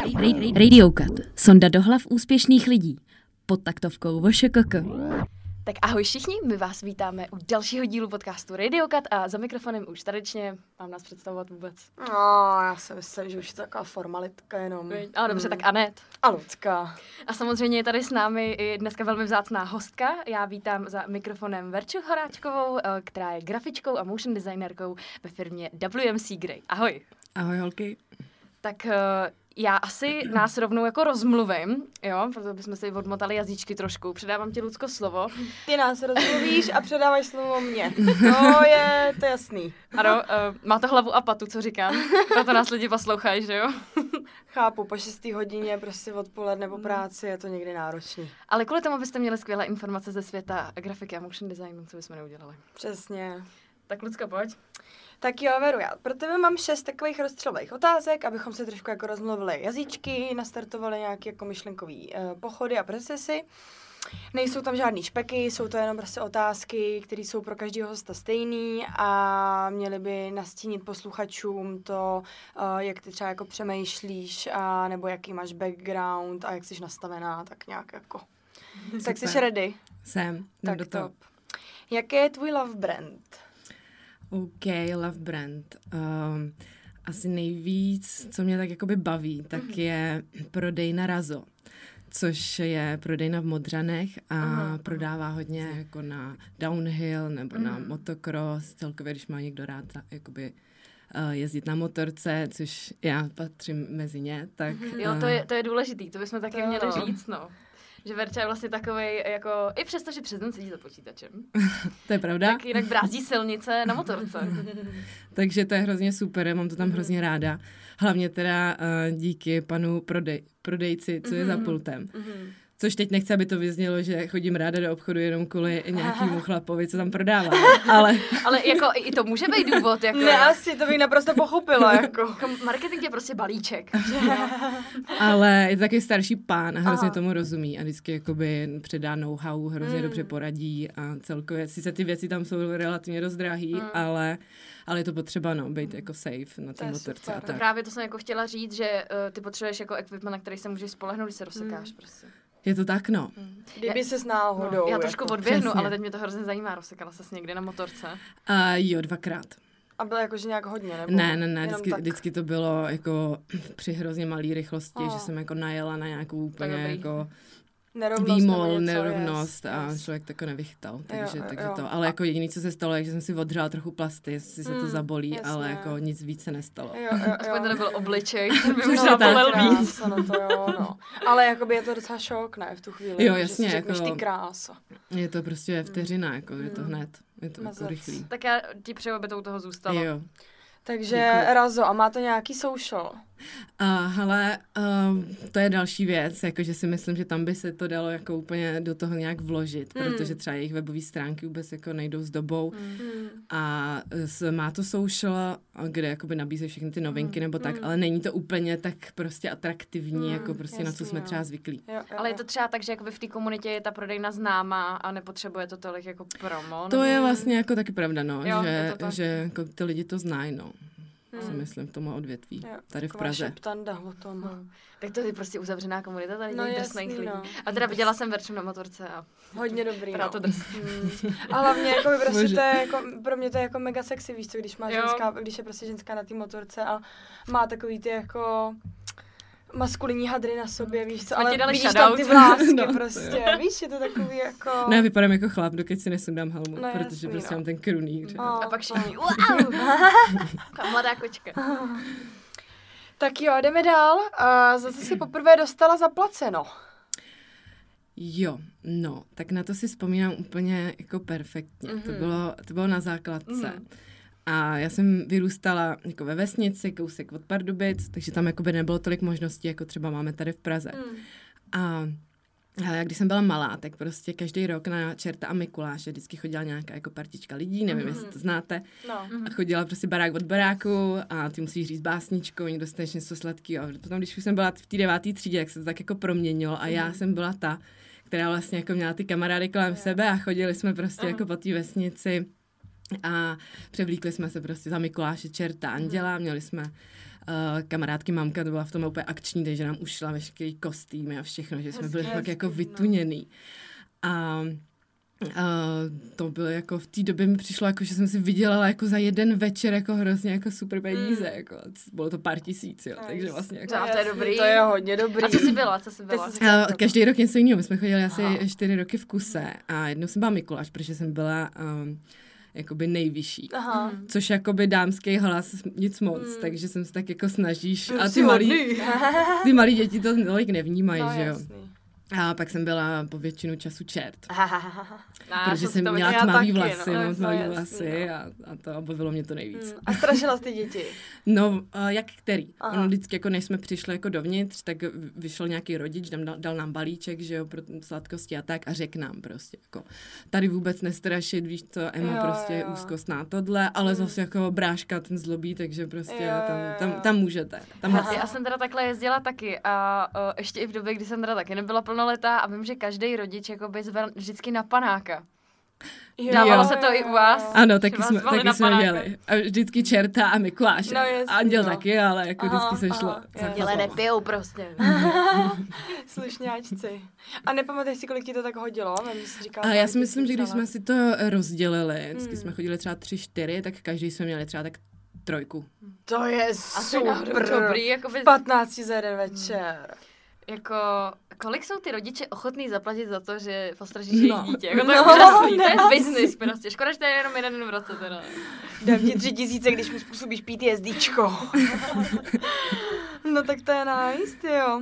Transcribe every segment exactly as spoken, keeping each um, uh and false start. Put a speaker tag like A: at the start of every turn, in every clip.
A: Radio Cut. Sonda do hlav úspěšných lidí. Pod taktovkou V Š K K.
B: Tak ahoj všichni, my vás vítáme u dalšího dílu podcastu Radio Cut a za mikrofonem už tradičně mám nás představovat vůbec.
C: No, já si myslím, že už je to taková formalitka jenom.
B: A dobře, hmm. tak Anet.
C: A Lucka.
B: A samozřejmě je tady s námi i dneska velmi vzácná hostka. Já vítám za mikrofonem Verču Horáčkovou, která je grafičkou a motion designerkou ve firmě W M C Grey. Ahoj.
D: Ahoj holky.
B: Tak já asi nás rovnou jako rozmluvím, jo, protože bychom si odmotali jazyčky trošku. Předávám ti, Lucko, slovo.
C: Ty nás rozmluvíš a předáváš slovo mně. To je, to je jasný.
B: Ano, uh, má to hlavu a patu, co říkám. Proto nás lidi poslouchají, že jo?
C: Chápu, po šestý hodině prostě odpoledne po práci je to někdy náročný.
B: Ale kvůli tomu byste měli skvělé informace ze světa grafiky a motion designu, co bychom neudělali.
C: Přesně.
B: Tak Lucka, pojď.
C: Tak jo, Veru, já pro tebe mám šest takových rozstřelových otázek, abychom se trošku jako rozmluvili jazyčky, nastartovali nějaké jako myšlenkový uh, pochody a procesy. Nejsou tam žádný špeky, jsou to jenom prostě otázky, které jsou pro každého hosta stejný a měly by nastínit posluchačům to, uh, jak ty třeba jako přemýšlíš, a nebo jaký máš background a jak jsi nastavená, tak nějak jako. Super. Tak jsi ready?
D: Jsem.
C: Tak do top. Jaký je tvůj love brand?
D: OK, love brand. Um, asi nejvíc, co mě tak jakoby baví, tak mm-hmm. je prodejna Razo, což je prodejna v Modřanech a uh-huh. prodává hodně jako na downhill nebo mm. na motocross, celkově, když má někdo rád jakoby uh, jezdit na motorce, což já patřím mezi ně, tak...
B: Mm-hmm. Jo, to je, to je důležitý, to bychom taky to měli no. říct, no. Že Verča je vlastně takovej, jako, i přesto, že přes den sedí za počítačem.
D: To je pravda.
B: Tak jinak brázdí silnice na motorce.
D: Takže to je hrozně super, mám to tam hrozně ráda. Hlavně teda uh, díky panu prodej, prodejci, co je za pultem. Což teď nechci, aby to vyznělo, že chodím ráda do obchodu jenom kvůli nějakému chlapovi, co tam prodává. Ale,
B: ale jako i to může být důvod. Jako...
C: Ne, asi, to bych naprosto pochopila. Jako.
B: Marketing je prostě balíček.
D: Ale je to taky starší pán a hrozně Aha. tomu rozumí a vždycky jakoby předá know-how, hrozně mm. dobře poradí a celkově, sice ty věci tam jsou relativně dost drahý, mm. ale... Ale je to potřeba, no, být jako safe na té motorce.
B: To právě to jsem jako chtěla říct, že uh, ty potřebuješ jako equipment, na který se můžeš spolehnout, když se rozsekáš mm. prostě.
D: Je to tak, no.
B: Mm.
C: Kdyby ses náhodou. No,
B: já trošku jako odběhnu,
D: přesně.
B: ale teď mě to hrozně zajímá, rozsekala ses někdy na motorce?
D: Uh, jo, dvakrát.
C: A bylo jakože nějak hodně, nebo?
D: Ne, ne, ne, vždycky, vždycky to bylo jako při hrozně malý rychlosti, oh. že jsem jako najela na nějakou úplně jako...
C: Nerovnost,
D: výmol, nerovnost yes, a yes. člověk to jako nevychytal, takže,
C: jo,
D: takže
C: jo.
D: to, ale jako jediné, co se stalo, je, že jsem si odřela trochu plasty, jestli se to
C: mm,
D: zabolí,
C: jasně.
D: ale jako nic víc se nestalo.
C: Jo, jo, jo.
B: Aspoň to nebyl obličej, by
C: no,
B: možná bolel víc.
C: No to jo, no. Ale jakoby je to docela šok, ne, v tu chvíli,
D: jo, jasně,
C: že si řekneš
D: jako,
C: ty krása.
D: Je to prostě vteřina, jako,
C: mm.
D: je to hned, je to
C: Mazec.
D: jako rychlý.
B: Tak já ti přeju, aby to u toho zůstalo.
D: Jo.
C: Takže Děkuji. Razo, a má to nějaký social?
D: Uh, hele, uh, to je další věc, jakože si myslím, že tam by se to dalo jako úplně do toho nějak vložit, mm. protože třeba jejich webové stránky vůbec jako nejdou s dobou mm. a s, má to social, kde jakoby nabízejí všechny ty novinky mm. nebo tak, mm. ale není to úplně tak prostě atraktivní, mm. jako prostě
C: Jasný,
D: na co jsme
C: jo.
D: třeba zvyklí.
C: Jo, jo.
B: Ale je to třeba tak, že jakoby v té komunitě je ta prodejna známá a nepotřebuje to tolik jako promo?
D: To
B: nebo...
D: je vlastně jako taky pravda, no,
B: jo,
D: že, že jako ty lidi to znají, no.
C: Hmm.
D: si myslím, v tom odvětví,
C: jo,
D: tady v Praze.
C: Šeptanda o tom.
B: Hmm. Tak to je prostě uzavřená komunita tady
C: no,
B: těch drsných lidí.
C: No.
B: A teda viděla jsem Verču na motorce a...
C: Hodně dobrý,
B: no. to drs.
C: Hmm. A hlavně jako by prostě to je jako, pro mě to je jako mega sexy, víš co, když má ženská, když je prostě ženská na té motorce a má takový ty jako... maskulinní hadry na sobě, víš co, ale vidíš shoutout. Tam ty vlásky no, prostě, víš, je to takový jako...
D: Ne, vypadám jako chlap, dokud si nesundám helmu,
C: no,
D: protože
C: jasný,
D: prostě
C: no.
D: mám ten krunýř.
B: Oh, a pak všichni, wow, ta mladá kočka.
C: Tak jo, jdeme dál. Uh, zase si poprvé dostala zaplaceno.
D: Jo, no, tak na to si vzpomínám úplně jako perfektně. Mm-hmm. To bylo, to bylo na základce. Mm-hmm. A já jsem vyrůstala jako ve vesnici, kousek od Pardubic, takže tam jako by nebylo tolik možností, jako třeba máme tady v Praze. Mm. A ale když jsem byla malá, tak prostě každý rok na Čerta a Mikuláše vždycky chodila nějaká jako partička lidí, nevím, mm-hmm. jestli to znáte.
C: No.
D: A chodila prostě barák od baráku a ty musíš říct básničkou, někdo dostaneš něco sladkého. A potom, když už jsem byla v té deváté třídě, tak se to tak jako proměnilo a mm-hmm. já jsem byla ta, která vlastně jako měla ty kamarády kolem yeah. sebe a chodili jsme prostě uh-huh. jako po té vesnici a převlíkli jsme se prostě za Mikuláše, Čerta, Anděla, měli jsme kamarádky mamka, to byla v tom úplně akční, takže nám ušla veškerý kostýmy a všechno, že jsme byli fakt jako vytuněný. A Uh, to bylo jako v té době mi přišlo jako, že jsem si vydělala jako za jeden večer jako hrozně jako super peníze, mm. jako bylo to pár tisíc, jo, nice. Takže vlastně jako...
B: To, to je dobrý.
C: To je hodně dobrý.
B: A co jsi byla, co jsi byla?
D: Uh, každý rok něco jiného, my jsme chodili asi Aha. čtyři roky v kuse a jednou jsem byla Mikuláš, protože jsem byla um, jakoby nejvyšší. Aha. Což jakoby dámský hlas nic moc, mm. takže jsem se tak jako snažíš a ty malí, ty malí děti to tolik nevnímají, no, že jo. Jasný. A pak jsem byla po většinu času čert.
B: No,
D: protože jsem měla tmavý vlasy, no, no, tmavý vlasy a, a to bavilo mě to nejvíc.
C: Hmm. A strašila jsi ty děti?
D: No, uh, jak který? Aha. On vždycky, jako než jsme přišli jako dovnitř, tak vyšel nějaký rodič, dal, dal nám balíček, že jo, pro sladkosti a tak a řekl nám prostě, jako tady vůbec nestrašit, víš co, Emma jo, prostě je úzkostná tohle, ale hmm. zase jako bráška ten zlobí, takže prostě jo, tam, tam, tam můžete. Tam
B: já jsem teda takhle jezdila taky a uh, ještě i v době, kdy jsem teda taky nebyla plnoletá a vím, že každý rodič jakoby zval vždycky na panáka. Jo, Dávalo jo, se to jo, i u vás?
D: Ano, taky jsme, taky jsme měli. A vždycky čerta a Mikuláš. No, Anděl no. taky, ale jako aha, vždycky se šlo.
B: Anděle nepijou prostě.
C: Slušňáčci. A nepamatuješ si, kolik ti to tak hodilo?
D: Říkala, a já si myslím, že když jsme si to rozdělili, vždycky hmm. jsme chodili třeba tři, čtyři, tak každý jsme měli třeba tak trojku.
C: To je super.
B: Dobrý, jako by...
C: patnáct za jeden večer.
B: Hmm. Jako, kolik jsou ty rodiče ochotný zaplatit za to, že postražíš no. jejich dítě? Jako to je
C: no,
B: úžasný, to je business prostě. Škoda, že to je jenom jeden v roce teda.
C: Dám ti tři tisíce, když mu způsobíš PTSDčko. No tak to je nice, jo.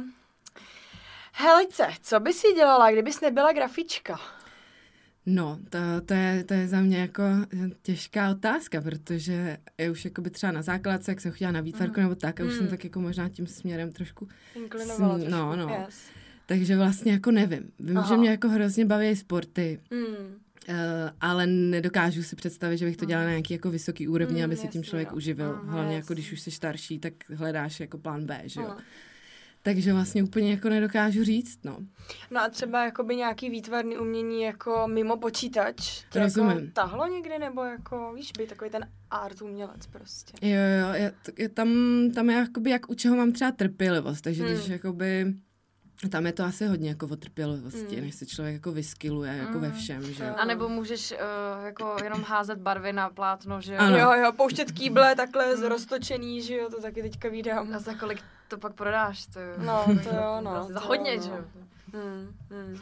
C: Helice, co by si dělala, kdybys nebyla grafička?
D: No, to, to, je, to je za mě jako těžká otázka, protože je už jako by třeba na základce, jak jsem chodila na výtvarku mm. nebo tak, a už mm. jsem tak jako možná tím směrem trošku...
C: Inklinovala trošku,
D: no, no.
C: Yes.
D: Takže vlastně jako nevím. Vím, Aha. že mě jako hrozně baví sporty, mm. uh, ale nedokážu si představit, že bych to dělala na nějaký jako vysoký úrovni, mm, aby se tím člověk no. uživil. Mm, Hlavně yes. jako když už jsi starší, tak hledáš jako plán B, že jo. Mm. Takže vlastně úplně jako nedokážu říct, no.
C: No a třeba jakoby nějaký výtvarný umění jako mimo počítač. To
D: rozumím.
C: Jako tahlo někdy, nebo jako, víš, být takový ten art umělec prostě.
D: Jo, jo, je, je, tam, tam je jakoby jak u čeho mám třeba trpělivost, takže hmm. když jakoby, tam je to asi hodně jako o trpělivosti, hmm. než se člověk jako vyskyluje jako hmm. ve všem, že jo.
B: A nebo můžeš uh, jako jenom házet barvy na plátno, že jo.
C: Ano. Jo, jo, pouštět kýble takhle hmm. roztočený, že jo, to taky teďka vídám.
B: A za kolik to pak prodáš, to jo.
C: No, to jo, no.
B: Za hodně, jo, no. že jo.
C: Hmm, hmm.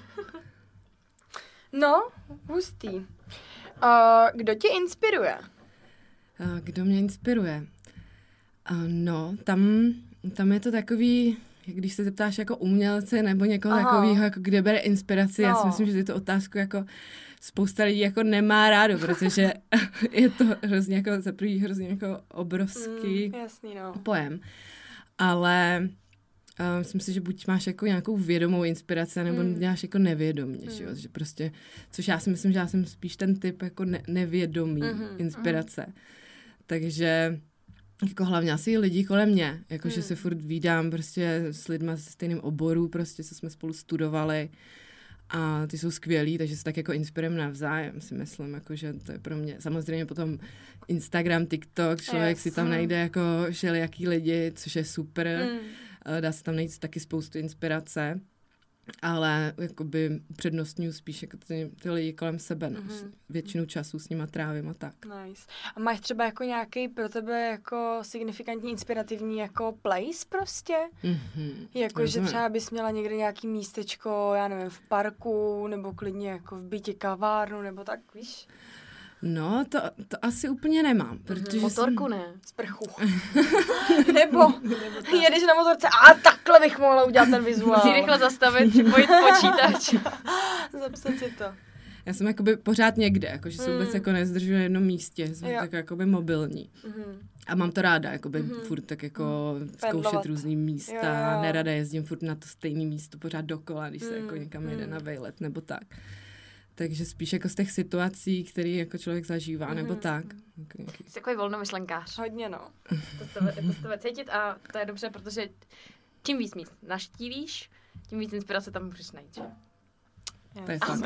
C: No, hustý. Uh, kdo tě inspiruje?
D: Uh, kdo mě inspiruje? Uh, no, tam, tam je to takový, když se zeptáš jako umělce nebo někoho Aha. takového, jako kde bere inspiraci, no. já si myslím, že tu otázku jako spousta lidí jako nemá rádo, protože je to hrozně jako za první hrozně jako obrovský
C: mm, jasný, no.
D: pojem. Ale uh, myslím si, že buď máš jako nějakou vědomou inspiraci, nebo mm. děláš jako nevědomě, mm. že jo? Že prostě, což já si myslím, že já jsem spíš ten typ jako ne- nevědomý mm-hmm, inspirace. Mm. Takže jako hlavně asi lidi kolem mě, jakože mm. se furt vídám prostě s lidma se stejným oboru, prostě, co jsme spolu studovali a ty jsou skvělí, takže se tak jako inspirujeme navzájem, si myslím, jakože to je pro mě, samozřejmě potom Instagram, TikTok, člověk yes. si tam najde jako všelijaký lidi, což je super, mm. dá se tam najít taky spoustu inspirace, ale jakoby přednostňuji spíš jako ty, ty lidi kolem sebe, no. mm-hmm. většinu času s nima trávím a tak.
C: Nice. A máš třeba jako nějaký pro tebe jako signifikantní, inspirativní jako place prostě?
D: Mm-hmm.
C: Jako, že třeba bys měla někde nějaký místečko, já nevím, v parku, nebo klidně jako v bytě kavárnu, nebo tak, víš?
D: No, to, to asi úplně nemám. Protože
B: motorku
D: jsem...
B: ne,
C: sprchu. Nebo jedeš na motorce a takhle bych mohla udělat ten vizuál.
B: Musí rychle zastavit, připojit počítač.
C: Zapsat si to.
D: Já jsem jakoby pořád někde, jakože se vůbec mm. jako nezdržuji na jednom místě, jsem jo. tak jakoby mobilní. Mm. A mám to ráda, jakoby mm. furt tak jako mm. zkoušet různý místa, jo. nerada jezdím furt na to stejné místo pořád dokola, když mm. se jako někam jede mm. na vejlet nebo tak. Takže spíš jako z těch situací, které jako člověk zažívá, mm-hmm. nebo tak.
B: Jsi takový volnomyšlenkář.
C: Hodně, no.
B: To z tebe, to z tebe cítit a to je dobře, protože čím víc míst naštívíš, tím víc inspirace tam můžeš najít.
D: Yes. To je fakt.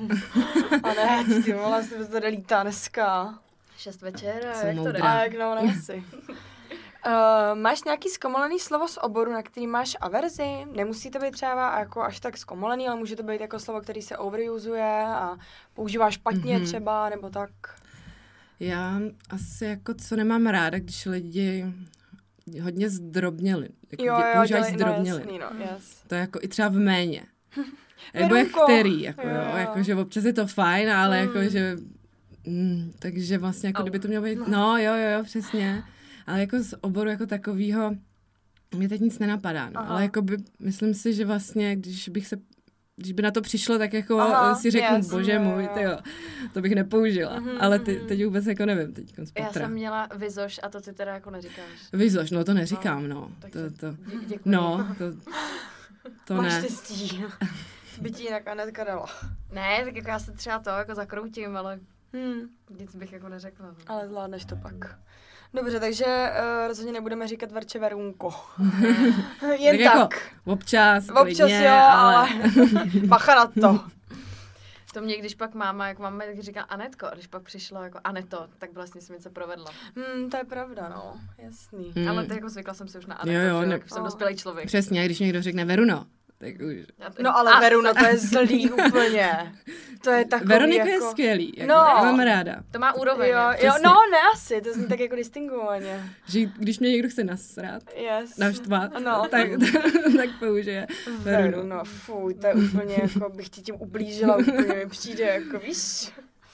C: A ne, ty vole, se to tady lítá dneska.
B: Šest večer, a
D: Jsem
B: jak
D: moudrá.
B: to jde?
C: A jak no, nesi. Uh, máš nějaký zkomolený slovo z oboru, na který máš averzi? Nemusí to být třeba jako až tak zkomolený, ale může to být jako slovo, který se overusuje a používáš špatně mm-hmm. třeba, nebo tak.
D: Já asi jako co nemám ráda, když lidi hodně zdrobněli. Jako
C: jo, jo,
D: používají zdrobněli.
C: No, jasný, no, yes.
D: To je jako i třeba v méně. Nebo jak který, jako jo, jo. Jako, že občas je to fajn, ale mm. jako, že mm, takže vlastně jako kdyby to mělo být, no jo, jo, jo, přesně. Ale jako z oboru jako takovýho mě teď nic nenapadá, no. Ale jako by, myslím si, že vlastně, když bych se, když by na to přišlo, tak jako Aha, si řeknu, yes, bože můj, tyjo, to bych nepoužila. Mm-hmm. Ale ty, teď vůbec jako nevím, teď
B: Já jsem měla vizoš a to ty teda jako neříkáš.
D: Vizoš, no to neříkám, no. no. To, to,
B: děkuji.
D: No, to, to
C: Máš
D: ne.
C: Máš štěstí. By ti jinak Anetka dala.
B: Ne, tak jako já se třeba to jako zakroutím, ale
C: hmm.
B: nic bych jako neřekla. No.
C: Ale zvládneš to pak. Dobře, takže uh, rozhodně nebudeme říkat Verče Verunko. Jen tak.
D: tak. Jako občas,
C: Občas
D: klidně,
C: jo, ale bacha na to.
B: To mě, když pak máma, jak máma tak říká Anetko, a když pak přišlo jako Aneto, tak vlastně jsem něco provedla.
C: Hmm, to je pravda, no, jasný.
B: Hmm. Ale to jako zvykla jsem si už na Aneto,
D: jo, jo,
B: že
D: ne...
B: jak už jsem dospělý člověk.
D: Přesně, když někdo řekne Veruno, tak už.
C: No ale a, Veruna, to je zlý úplně. To je takový
D: Veronika
C: jako...
D: je skvělý, jako,
C: no.
D: mám ráda.
B: To má úroveň.
C: Jo, jo, no ne asi, to zní tak jako distingovaně.
D: Že když mě někdo chce nasrát,
C: yes.
D: naštvat,
C: no.
D: tak, tak použije Veruno.
C: Veruno, fuj, to je úplně jako bych ti tím ublížila, úplně mi přijde jako víš.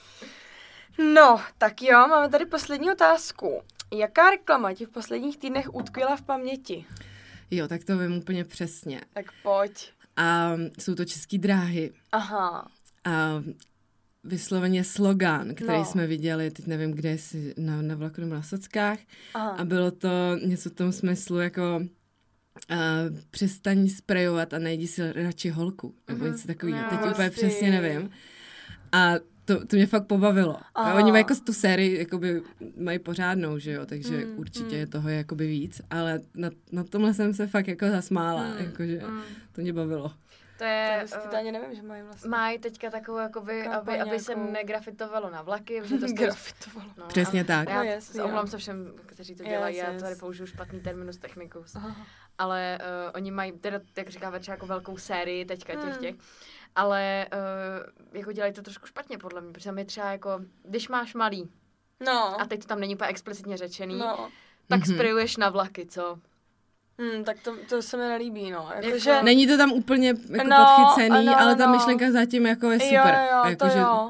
C: No, tak jo, máme tady poslední otázku. Jaká reklama ti v posledních týdnech utkvěla v paměti?
D: Jo, tak to vím úplně přesně.
C: Tak pojď.
D: A jsou to Český dráhy.
C: Aha.
D: A vysloveně slogan, který
C: no.
D: jsme viděli, teď nevím, kde jsi, na, na vlaku nebo na sockách.
C: Aha.
D: A bylo to něco v tom smyslu, jako uh, přestaň sprejovat a najdi si radši holku. Nebo něco takového.
C: No,
D: teď
C: vlastně.
D: úplně přesně nevím. A to, to mě fakt pobavilo. A oni mají jako tu sérii, jakoby mají pořádnou, že jo, takže mm, určitě mm. toho je jakoby víc, ale na, na tomhle jsem se fakt jako zasmála, mm, jakože mm. to mě bavilo.
B: To je,
C: to uh, ani nevím, že mají vlastně.
B: Mají teďka takovou, jakoby, aby, aby se negrafitovalo na vlaky. Že to
C: grafitovalo.
B: No,
D: přesně tak.
B: Já
C: no,
B: omlám se všem, kteří to dělají, yes, já tady yes. použiju špatný terminus technicus. Aha. Ale uh, oni mají, teda, jak říká Verča, jako velkou sérii teďka těch těch. Ale uh, jako dělají to trošku špatně podle mě, protože tam je třeba jako, když máš malý,
C: no.
B: a teď to tam není úplně explicitně řečený,
C: no.
B: tak mm-hmm. sprejuješ na vlaky, co?
C: Hmm, tak to, to se mi nelíbí, no. Jako,
B: jako,
C: že...
D: Není to tam úplně jako
C: no,
D: podchycený,
C: no,
D: ale ta
C: no.
D: myšlenka zatím jako je super.
C: Jo, jo,
D: jako,
C: to
D: že,
C: jo.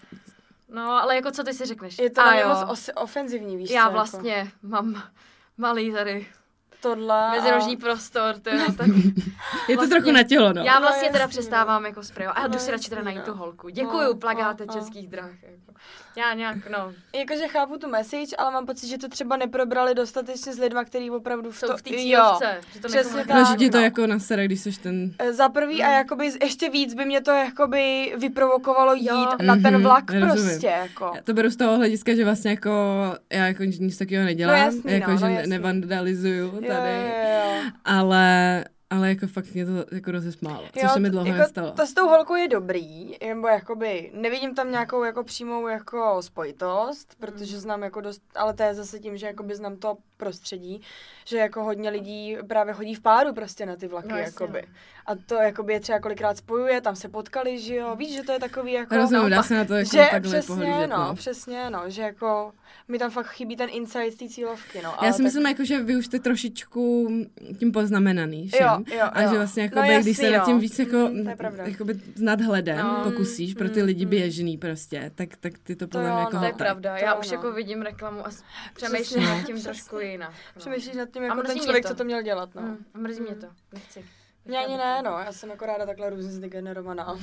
B: No, ale jako co ty si řekneš?
C: Je to na moc os- ofenzivní, víš
B: Já
C: co,
B: vlastně
C: jako.
B: mám malý tady
C: tohle.
B: mezirožní
C: a...
B: prostor, to je tak...
D: Je to trochu na tělo, no.
B: Já vlastně
C: no,
B: teda
C: jasný,
B: přestávám no. jako sprejovat. A jdu
C: no,
B: si radši teda najít
C: no.
B: tu holku. Děkuju,
C: no,
B: plagáte
C: no,
B: Českých drah. Jako. Já nějak, no.
C: Jakože chápu tu message, ale mám pocit, že to třeba neprobrali dostatečně s lidma, který opravdu v
B: jsou
C: to...
B: v té cílovce. Že to
C: přesně
D: tak. No, že ti to
C: no.
D: jako nasere, když jsi ten...
C: Za prvý hmm. a jakoby ještě víc by mě to jakoby vyprovokovalo jít jo. na ten
D: mm-hmm,
C: vlak
D: nerozumím.
C: prostě, jako.
D: Já to beru z toho hlediska, že vlastně jako já jako nic takového nedělám,
C: no jasný,
D: jako
C: no,
D: že
C: no,
D: ne- nevandalizuju tady,
C: jo, jo, jo.
D: ale... Ale jako fakt mě to jako rozesmálo, což
C: jo,
D: se mi dlouho
C: jako
D: nestalo.
C: To s tou holkou je dobrý, nebo jakoby nevidím tam nějakou jako přímou jako spojitost, protože znám jako dost, ale to je zase tím, že jakoby znám to prostředí, že jako hodně lidí právě chodí v páru prostě na ty vlaky, no, jakoby. A to jakoby je třeba kolikrát spojuje, tam se potkali, že jo, víš, že to je takový jako...
D: Rozumím, dá se na to jako
C: že
D: takhle
C: přesně,
D: pohlížet,
C: no,
D: no.
C: přesně, no, že jako mi tam fakt chybí ten insight té cílovky, no.
D: Já si
C: tak...
D: myslím, jako, že vy už jste trošičku tím poznamenaný, všem.
C: Jo, jo,
D: a že vlastně jako
C: no,
D: by,
C: jasný,
D: když se nad tím
C: no.
D: víc jako,
C: mm,
D: jakoby s nadhledem
B: no,
D: pokusíš pro ty
C: mm,
D: lidi
C: mm.
D: běžný prostě, tak, tak ty to podle
C: jo,
D: mě jako
C: no,
B: To je
D: hltají.
B: pravda,
C: To
B: já
C: jo,
B: už
C: no.
B: jako vidím reklamu a přemýšlím nad tím trošku jinak.
C: Přemýšlíš nad tím
B: A
C: jako
B: mrzí
C: ten
B: mě
C: člověk,
B: to.
C: co to měl dělat, no.
B: Mm, mrzí mě to, nechci.
C: Mě ani ne, no, já jsem jako ráda takhle různě zdegenerovaná.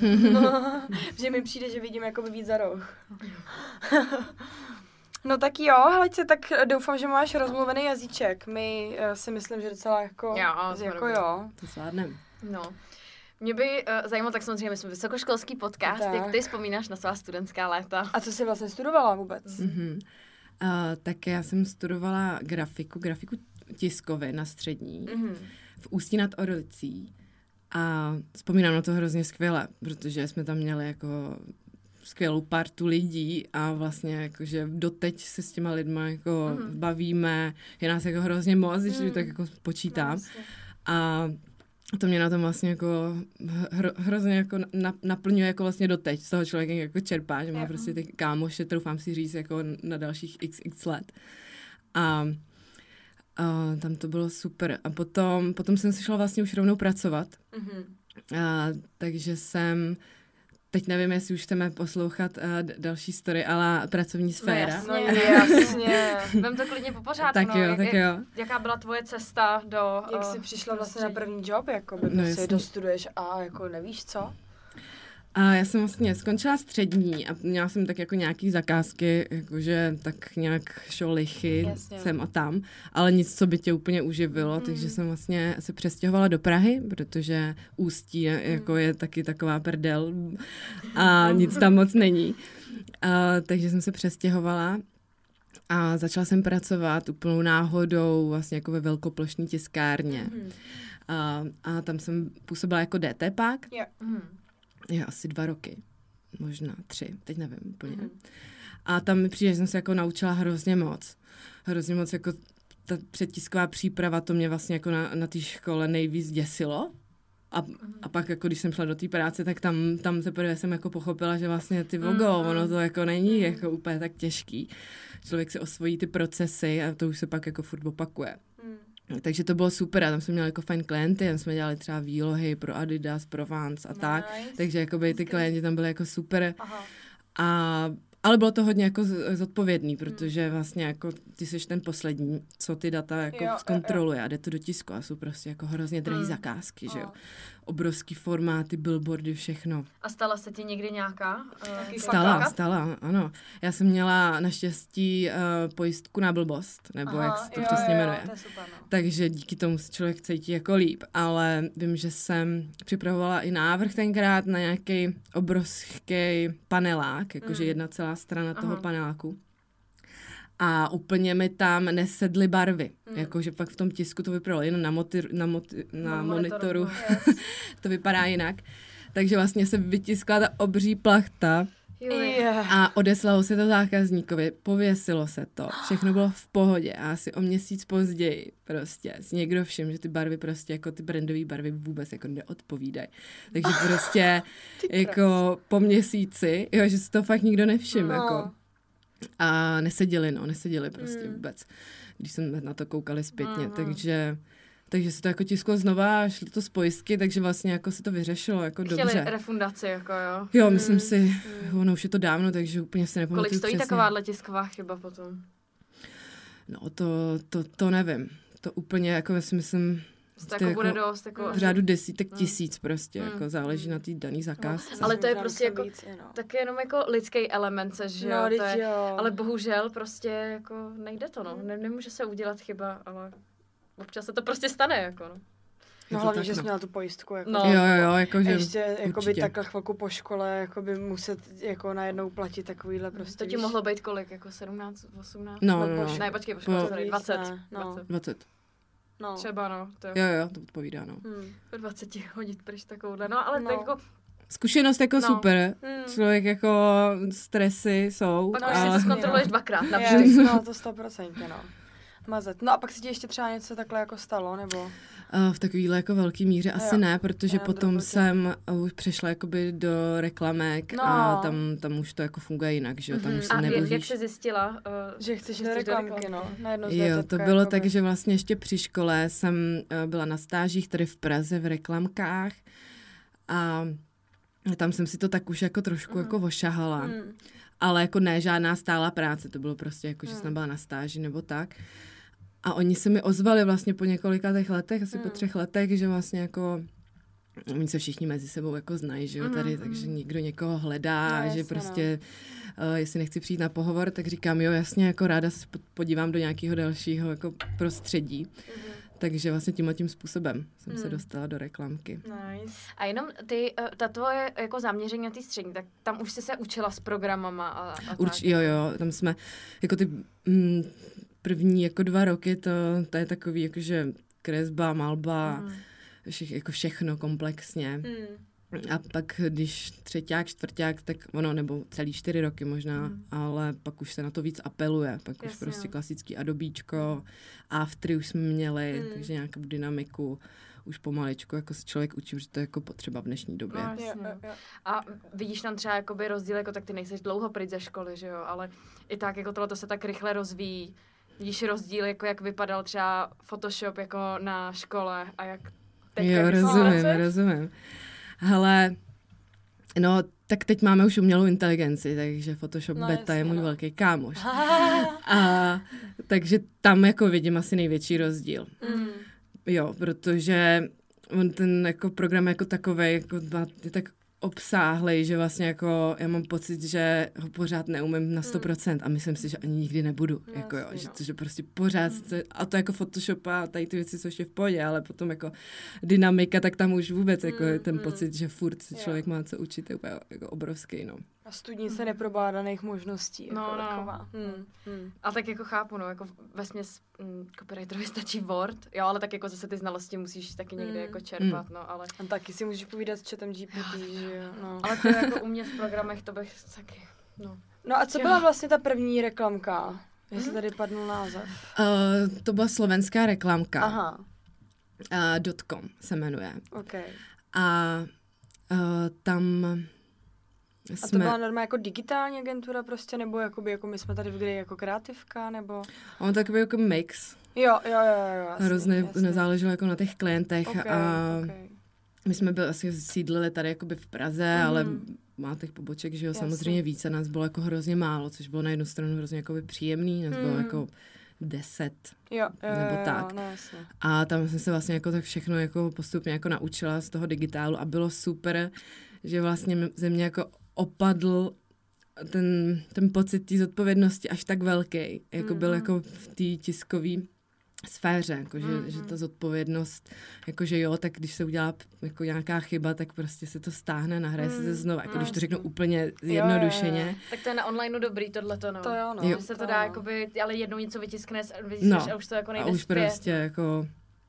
C: Že mi přijde, že vidím jako víc za roh. No tak jo, hleďte, tak doufám, že máš rozmluvený jazyček. My uh, si myslím, že docela jako,
B: jo,
C: jako jo.
D: To zvládnem.
B: No. Mě by uh, zajímalo, tak samozřejmě my jsme vysokoškolský podcast, tak. Jak ty vzpomínáš na svá studentská léta?
C: A co jsi vlastně studovala vůbec?
D: Mm-hmm. Uh, tak já jsem studovala grafiku, grafiku tiskově na střední. Mm-hmm. V Ústí nad Orlicí a vzpomínám na to hrozně skvěle, protože jsme tam měli jako skvělou partu lidí a vlastně jakože doteď se s těma lidma jako mm. bavíme, je nás jako hrozně moc, když mm. tak jako počítám. No, a to mě na tom vlastně jako hro, hrozně jako na, naplňuje jako vlastně doteď, z toho člověk jako čerpá, že má yeah. prostě ty kámoše, troufám si říct, jako na dalších x x let. A, a tam to bylo super. A potom, potom jsem se šla vlastně už rovnou pracovat. Mm-hmm. A, takže jsem, teď nevím, jestli už chceme poslouchat uh, další story, ale pracovní sféra.
B: No jasně, jasně. Vem to klidně po pořádku.
D: Tak jo,
B: no.
D: tak jo.
B: Jaká byla tvoje cesta do...
C: Jak
B: uh,
C: jsi přišla vlastně na první job, jako by
D: no,
C: prostě dostuduješ a jako nevíš co?
D: A já jsem vlastně skončila střední a měla jsem tak jako nějaký zakázky, jakože tak nějak šolichy Jasně. sem a tam, ale nic, co by tě úplně uživilo, mm. takže jsem vlastně se přestěhovala do Prahy, protože Ústí je, mm. jako je taky taková prdel a nic tam moc není. A, takže jsem se přestěhovala a začala jsem pracovat úplnou náhodou vlastně jako ve velkoplošní tiskárně. Mm. A, a tam jsem působila jako DTPák.
C: Yeah.
B: Mm.
D: Je asi dva roky, možná tři, teď nevím úplně. Mm. A tam mi přijde, že jsem se jako naučila hrozně moc. Hrozně moc jako ta předtisková příprava, to mě vlastně jako na, na té škole nejvíc děsilo. A, mm. a pak jako když jsem šla do té práce, tak tam, tam teprve jsem jako pochopila, že vlastně ty vogo, mm. ono to jako není mm. jako úplně tak těžký. Člověk si osvojí ty procesy a to už se pak jako furt opakuje. Mm. Takže to bylo super a tam jsme měli jako fajn klienty, tam jsme dělali třeba výlohy pro Adidas, pro Vans a nice. Tak, takže jakoby ty klienti tam byly jako super. Aha. A ale bylo to hodně jako zodpovědný, protože vlastně jako ty jsi ten poslední, co ty data jako jo, zkontroluje jo. a jde to do tisku a jsou prostě jako hrozně drahý mm. zakázky, že jo. Obrovský formáty, billboardy, všechno.
B: A stala se ti někdy nějaká? Uh,
D: stala, stala, ano. Já jsem měla naštěstí uh, pojistku na blbost, nebo Aha, jak se to jo, přesně
C: jo,
D: jmenuje.
C: To je super, no.
D: Takže díky tomu se člověk cítí jako líp, ale vím, že jsem připravovala i návrh tenkrát na nějaký obrovský panelák, jakože mm. jedna celá strana Aha. toho paneláku. A úplně mi tam nesedly barvy. Mm. Jakože pak v tom tisku to vypadalo jenom na, motir, na, moti, na, na monitoru. monitoru. Yes. To vypadá jinak. Takže vlastně se vytiskla ta obří plachta yeah. a odeslalo se to zákazníkovi, pověsilo se to, všechno bylo v pohodě a asi o měsíc později prostě si někdo všiml, že ty barvy prostě jako ty brandové barvy vůbec jako neodpovídají. Takže prostě jako po měsíci, jo, že si to fakt nikdo nevšiml, no. jako. A neseděli, no, neseděli prostě mm. vůbec, když jsme na to koukali zpětně, mm. takže, takže se to jako tisklo znova a šli to z pojistky, takže vlastně jako se to vyřešilo jako
B: Chtěli
D: dobře.
B: Chtěli refundaci, jako jo.
D: Jo, myslím mm. si, mm. ono už je to dávno, takže úplně se nepamatuju
B: Kolik stojí
D: přesně.
B: takováhle tisková chyba potom?
D: No to, to, to nevím, to úplně jako si myslím...
B: To jako, jako bude dost. Jako
D: v řádu desítek mm. tisíc prostě, mm. jako záleží na té dané zakázce.
B: No, ale to je prostě jako, víc, no. tak jenom jako lidský element, že
C: no,
B: jo, to je,
C: jo.
B: ale bohužel prostě jako nejde to, no, ne, nemůže se udělat chyba, ale občas se to prostě stane, jako no.
C: No hlavně, že jsi měla tu pojistku, jako.
D: No. Jo, jo, jo, jakože
C: ještě jakoby takhle chvilku po škole, jakoby muset jako najednou platit takovýhle prostě.
B: To ti mohlo být kolik, jako sedmnáct, osmnáct?
D: No, no, no.
B: Ne, počkej, počkej, po... dvacet.
C: No.
D: dvacet.
B: No. Třeba, no. To...
D: Jo, jo, to odpovídá, no.
B: Hmm. Po dvaceti hodit pryč takovouhle, no, ale no. tak jako...
D: Zkušenost jako no. super, hmm. člověk jako stresy jsou.
B: Pak ale... už si to zkontroluješ no. dvakrát navždy.
C: Yes, no, to sto procent, no. Mazet. No a pak si ti ještě třeba něco takhle jako stalo, nebo?
D: Uh, v takovýhle jako velký míře asi jo. ne, protože já potom drobotě. jsem už přešla jakoby do reklamek no. a tam, tam už to jako funguje jinak, že jo, tam mm-hmm. už se
B: a
D: nevozíš.
B: A jak jsi zjistila, uh,
C: že chceš do reklamky, no?
D: Jo, to bylo jakoby. Tak, že vlastně ještě při škole jsem uh, byla na stážích tady v Praze v reklamkách a tam jsem si to tak už jako trošku mm. jako ošahala. Mm. Ale jako ne žádná stálá práce, to bylo prostě jako, že mm. jsem byla na stáži nebo tak. A oni se mi ozvali vlastně po několika těch letech, asi mm. po třech letech, že vlastně jako oni se všichni mezi sebou jako znají, že jo, tady, mm. takže někdo někoho hledá, no, že jasně, prostě, no. uh, jestli nechci přijít na pohovor, tak říkám, jo, jasně, jako ráda se podívám do nějakého dalšího jako prostředí. Mm. Takže vlastně tímhle tím způsobem jsem mm. se dostala do reklamky.
B: Nice. A jenom ty, ta tvoje jako zaměření na ty střední, tak tam už jsi se učila s programama a, a
D: Urč, jo, jo, tam jsme, jako ty mm, první jako dva roky, to, to je takový jakože kresba, malba, mm. vše, jako všechno komplexně. Mm. A pak, když třeťák, čtvrťák, tak ono, nebo celý čtyři roky možná, mm. ale pak už se na to víc apeluje. Pak Jasně, už prostě jo. klasický Adobíčko, Aftery už jsme měli, mm. takže nějakou dynamiku už pomaličku jako se člověk učí, že to je jako potřeba v dnešní době.
B: No, jo, jo. A vidíš tam třeba jakoby rozdíl, jako tak ty nejseš dlouho pryč ze školy, že jo, ale i tak jako tohle se tak rychle rozvíjí. Vidíš rozdíl, jako jak vypadal třeba Photoshop jako na škole a jak teďka...
D: Jo, rozumím, rozumím. Hele, no, tak teď máme už umělou inteligenci, takže Photoshop no, beta jasně, je můj no. velký kámoš. A takže tam jako vidím asi největší rozdíl. Mm. Jo, protože on ten jako program jako takovej jako je tak obsáhlej, že vlastně jako já mám pocit, že ho pořád neumím na sto procent a myslím si, že ani nikdy nebudu. No, jako jo, no. že, to, že prostě pořád, mm. a to jako Photoshop a tady ty věci jsou ještě v pohodě, ale potom jako dynamika, tak tam už vůbec jako mm, ten mm. pocit, že furt se člověk má co učit, je úplně jako obrovský, no.
C: A studnice neprobádaných možností. Jako
B: no, no.
C: Hmm. Hmm.
B: A tak jako chápu, no, jako vesměs mm, copywriterovi stačí Word, jo, ale tak jako zase ty znalosti musíš taky někde hmm. jako čerpat, hmm. no, ale...
C: A taky si můžeš povídat s chatem G P T, jo, že jo, no.
B: Ale to jako umět v programech, to bych taky, no.
C: No a co jo. byla vlastně ta první reklamka? Jestli tady padnul název.
D: Uh, to byla slovenská reklamka.
C: Aha.
D: Uh, .com se jmenuje.
C: Okay.
D: A uh, tam...
C: Jsme... A to byla normálně jako digitální agentura prostě, nebo jakoby, jako my jsme tady v kdy jako kreativka, nebo...
D: On takový jako mix.
C: Jo, jo, jo, jo.
D: Hrozně nezáleželo jako na těch klientech
C: okay,
D: a
C: okay.
D: my jsme byli asi sídlili tady jakoby v Praze, mm. ale má těch poboček, že jo, jasně. samozřejmě víc a nás bylo jako hrozně málo, což bylo na jednu stranu hrozně jakoby příjemný, nás mm. bylo jako deset,
C: jo, jo,
D: nebo
C: jo,
D: tak.
C: No, jasně.
D: A tam jsem se vlastně jako tak všechno jako postupně jako naučila z toho digitálu a bylo super, že vlastně ze mě jako opadl ten, ten pocit té zodpovědnosti až tak velký, jako mm. byl jako v té tiskové sféře, jako že, mm. že ta zodpovědnost, jakože jo, tak když se udělá jako nějaká chyba, tak prostě se to stáhne, nahraje mm. se to znova, jako no, když to řeknu úplně zjednodušeně. Jo, jo, jo.
B: Tak to je na onlineu dobrý tohleto, no.
C: To jo, no.
B: Jo. Že se to, to dá, no. jakoby, ale jednou něco vytiskne no. a už to jako nejde
D: a už
B: zpět.
D: prostě jako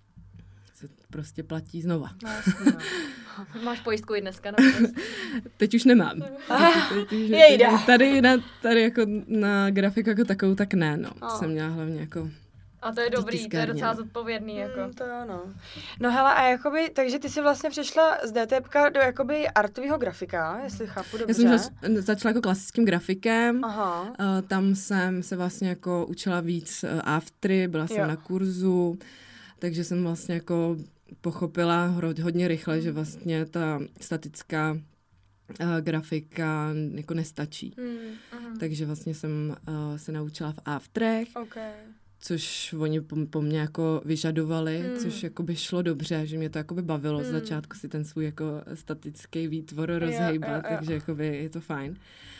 D: se prostě platí znova.
B: No, jasný, no. Máš pojistku i dneska, nebo
D: teď už nemám. Teď, teď, teď, tady, na, tady jako na grafiku jako takovou, tak ne, no. To jsem měla hlavně jako...
B: A to je dobrý, to je docela zodpovědný, jako.
C: Mm, to jo, no. No hele, a jakoby, takže ty jsi vlastně přešla z DTPka do jakoby artového grafika, jestli chápu dobře.
D: Já jsem začala jako klasickým grafikem.
C: Aha.
D: Uh, tam jsem se vlastně jako učila víc uh, aftery, byla jsem jo. na kurzu, takže jsem vlastně jako pochopila hodně rychle, že vlastně ta statická uh, grafika jako nestačí.
C: Mm,
D: takže vlastně jsem uh, se naučila v afterech.
C: Okay.
D: Což oni po, po mně jako vyžadovali, mm. což jako by šlo dobře, že mě to jako by bavilo. Mm. Z začátku si ten svůj jako statický výtvor rozhejbat, yeah, yeah, takže jako by je to fajn.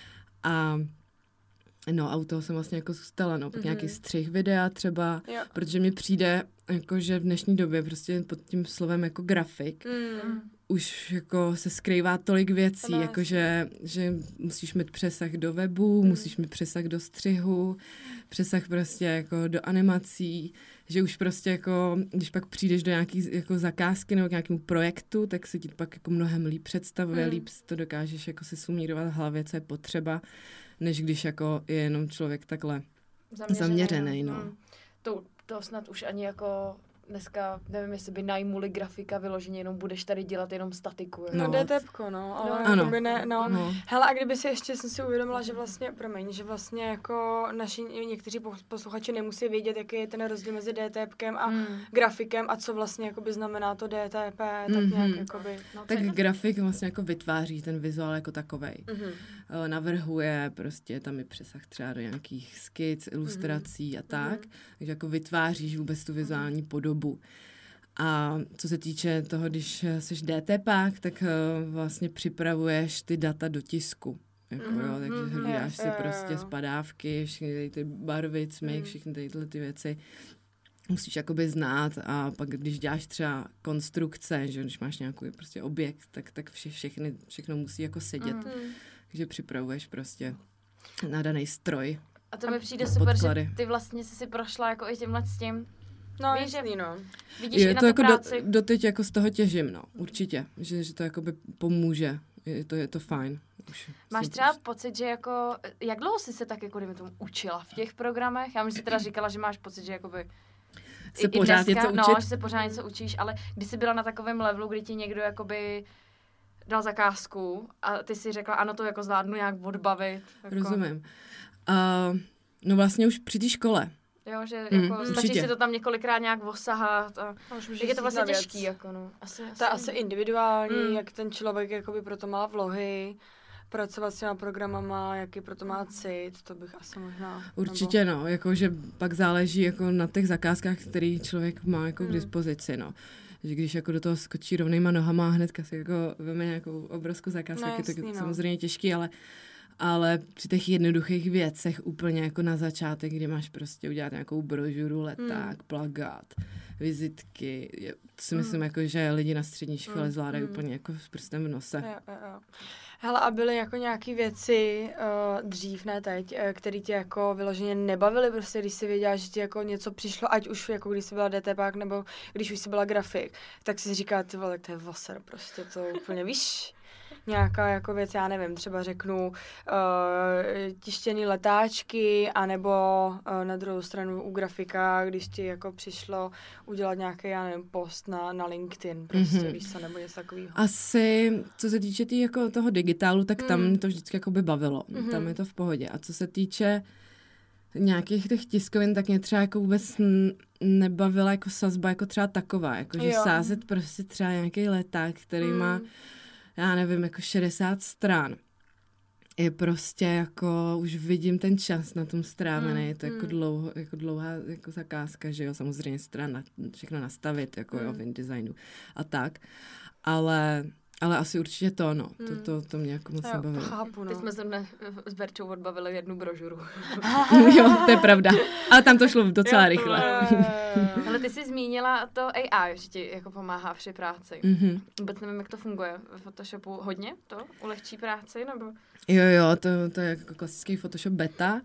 D: A no a u toho jsem vlastně jako zůstala, no, pak mm-hmm. nějaký střih videa třeba, yeah. protože mi přijde, jako že v dnešní době prostě pod tím slovem jako grafik mm. už jako se skrývá tolik věcí, no, jako že, že musíš mít přesah do webu, mm. musíš mít přesah do střihu, přesah prostě jako do animací, že už prostě jako, když pak přijdeš do nějaký jako zakázky nebo k nějakému projektu, tak se ti pak jako mnohem líp představuje, mm. líp to dokážeš jako si sumírovat v hlavě, co je potřeba, než když jako je jenom člověk takhle zaměřený, zaměřený no. Mm.
B: To, to snad už ani jako dneska, nevím, jestli by najmuli grafika vyloženě, jenom budeš tady dělat jenom statiku.
C: No, no DTPko, no, ale
D: no, ano.
C: By ne, no. no. Hele, a kdyby si ještě jsem si uvědomila, že vlastně, promiň, že vlastně jako naši někteří posluchači nemusí vědět, jaký je ten rozdíl mezi DTPkem a mm. grafikem a co vlastně jakoby znamená to D T P, tak mm-hmm. nějak jakoby.
D: No, tak grafik vlastně jako vytváří ten vizuál jako takovej. Mm-hmm. Navrhuje prostě tam je přesah třeba do nějakých skic, ilustrací mm-hmm. a tak, mm-hmm. takže jako vytváříš vůbec tu vizuální podobu. A co se týče toho, když jsi DTPák, tak uh, vlastně připravuješ ty data do tisku. Jako, mm-hmm. jo, takže hlídáš si prostě spadávky, všechny ty barvy, cmyk, mm. všechny tyhle ty věci. Musíš jakoby znát a pak když děláš třeba konstrukce, že když máš nějaký prostě objekt, tak, tak vše, všechny, všechno musí jako sedět. Mm. Takže připravuješ prostě na daný stroj.
B: A to mi přijde super, podklady. Že ty vlastně jsi si prošla jako i tímhle s tím,
C: No,
B: Víš,
C: jasný, no.
B: Vidíš
D: je
B: i na
D: to
B: tu
D: jako
B: práci.
D: do, doteď jako z toho těžím, no, určitě, že, že to jakoby pomůže, je to, je to fajn. Už
B: Máš
D: jsem
B: třeba
D: prostě-
B: pocit, že jako, jak dlouho jsi se tak jako, dejme tomu, učila v těch programech? Já mi si teda říkala, že máš pocit, že jakoby
D: Se pořád
B: dneska,
D: něco
B: no,
D: učit?
B: že se pořád něco učíš, ale když jsi byla na takovém levelu, kdy ti někdo jakoby dal zakázku a ty si řekla, ano, to jako zvládnu nějak odbavit. Jako,
D: Rozumím. Uh, no vlastně už při té škole.
B: Jo, že
D: Mm,
B: jako stačí
D: určitě.
B: si to tam několikrát nějak osahat a
C: Už
B: jak je to vlastně
C: věc.
B: těžký, jako no. Asi, asi,
C: To je asi individuální,
B: Mm.
C: jak ten člověk jakoby proto má vlohy, pracovat s těma programama, jaký proto má cit, to bych asi možná...
D: Určitě, no, jakože pak záleží jako na těch zakázkách, který člověk má jako
C: Hmm.
D: k dispozici, no. Že když jako do toho skočí rovnýma nohama a hnedka si jako veme nějakou obrovskou zakázku,
C: No,
D: tak je to
C: jasný, no.
D: samozřejmě těžký, ale ale při těch jednoduchých věcech úplně jako na začátek, kdy máš prostě udělat nějakou brožuru, leták,
C: Hmm.
D: plakát, vizitky, je, to si
C: Hmm.
D: myslím, jako, že lidi na střední škole
C: Hmm.
D: zvládají
C: Hmm.
D: úplně jako s prstem v nose.
C: Jo, jo, jo. Hele, a byly jako nějaký věci uh, dřív, ne teď, uh, které tě jako vyloženě nebavily, prostě když jsi věděla, že ti jako něco přišlo, ať už jako když jsi byla DTPák, nebo když už jsi byla grafik, tak si říká, ty vole, tak to je voser, prostě to úplně, víš, nějaká jako věc, já nevím, třeba řeknu uh, tištěný letáčky, anebo uh, na druhou stranu u grafika, když ti jako přišlo udělat nějaký, já nevím, post na, na LinkedIn, prostě,
D: Mhm.
C: víš co, nebo něco takového.
D: Asi, co se týče tý, jako toho digitálu, tak tam
C: Mm.
D: mě to vždycky jako by bavilo.
C: Mhm.
D: Tam je to v pohodě. A co se týče nějakých těch tiskovin, tak mě třeba jako vůbec n- nebavila jako sazba jako třeba taková. Jako, že
C: Jo.
D: sázet prostě třeba nějaký leták, který
C: Mm.
D: má, já nevím, jako šedesát stran. Je prostě jako, už vidím ten čas na tom strávený,
C: Mm,
D: je to jako,
C: mm.
D: dlouho, jako dlouhá jako zakázka, že jo, samozřejmě stran na, všechno nastavit, jako jo,
C: Mm.
D: v InDesignu a tak, ale, ale asi určitě to, no, to,
C: Mm.
D: to, to mě jako moc
C: Jo, to
D: nebavilo.
C: chápu, no.
B: Teď jsme se mne s Berčou odbavili jednu brožuru.
D: Jo, to je pravda, ale tam to šlo docela
B: Jo,
D: rychle.
B: Ale ty jsi zmínila to A I, že ti jako pomáhá při práci.
D: Mhm.
B: Vůbec nevím, jak to funguje v Photoshopu. Hodně to ulehčí práci, nebo?
D: Jo, jo, to, to je jako klasický Photoshop beta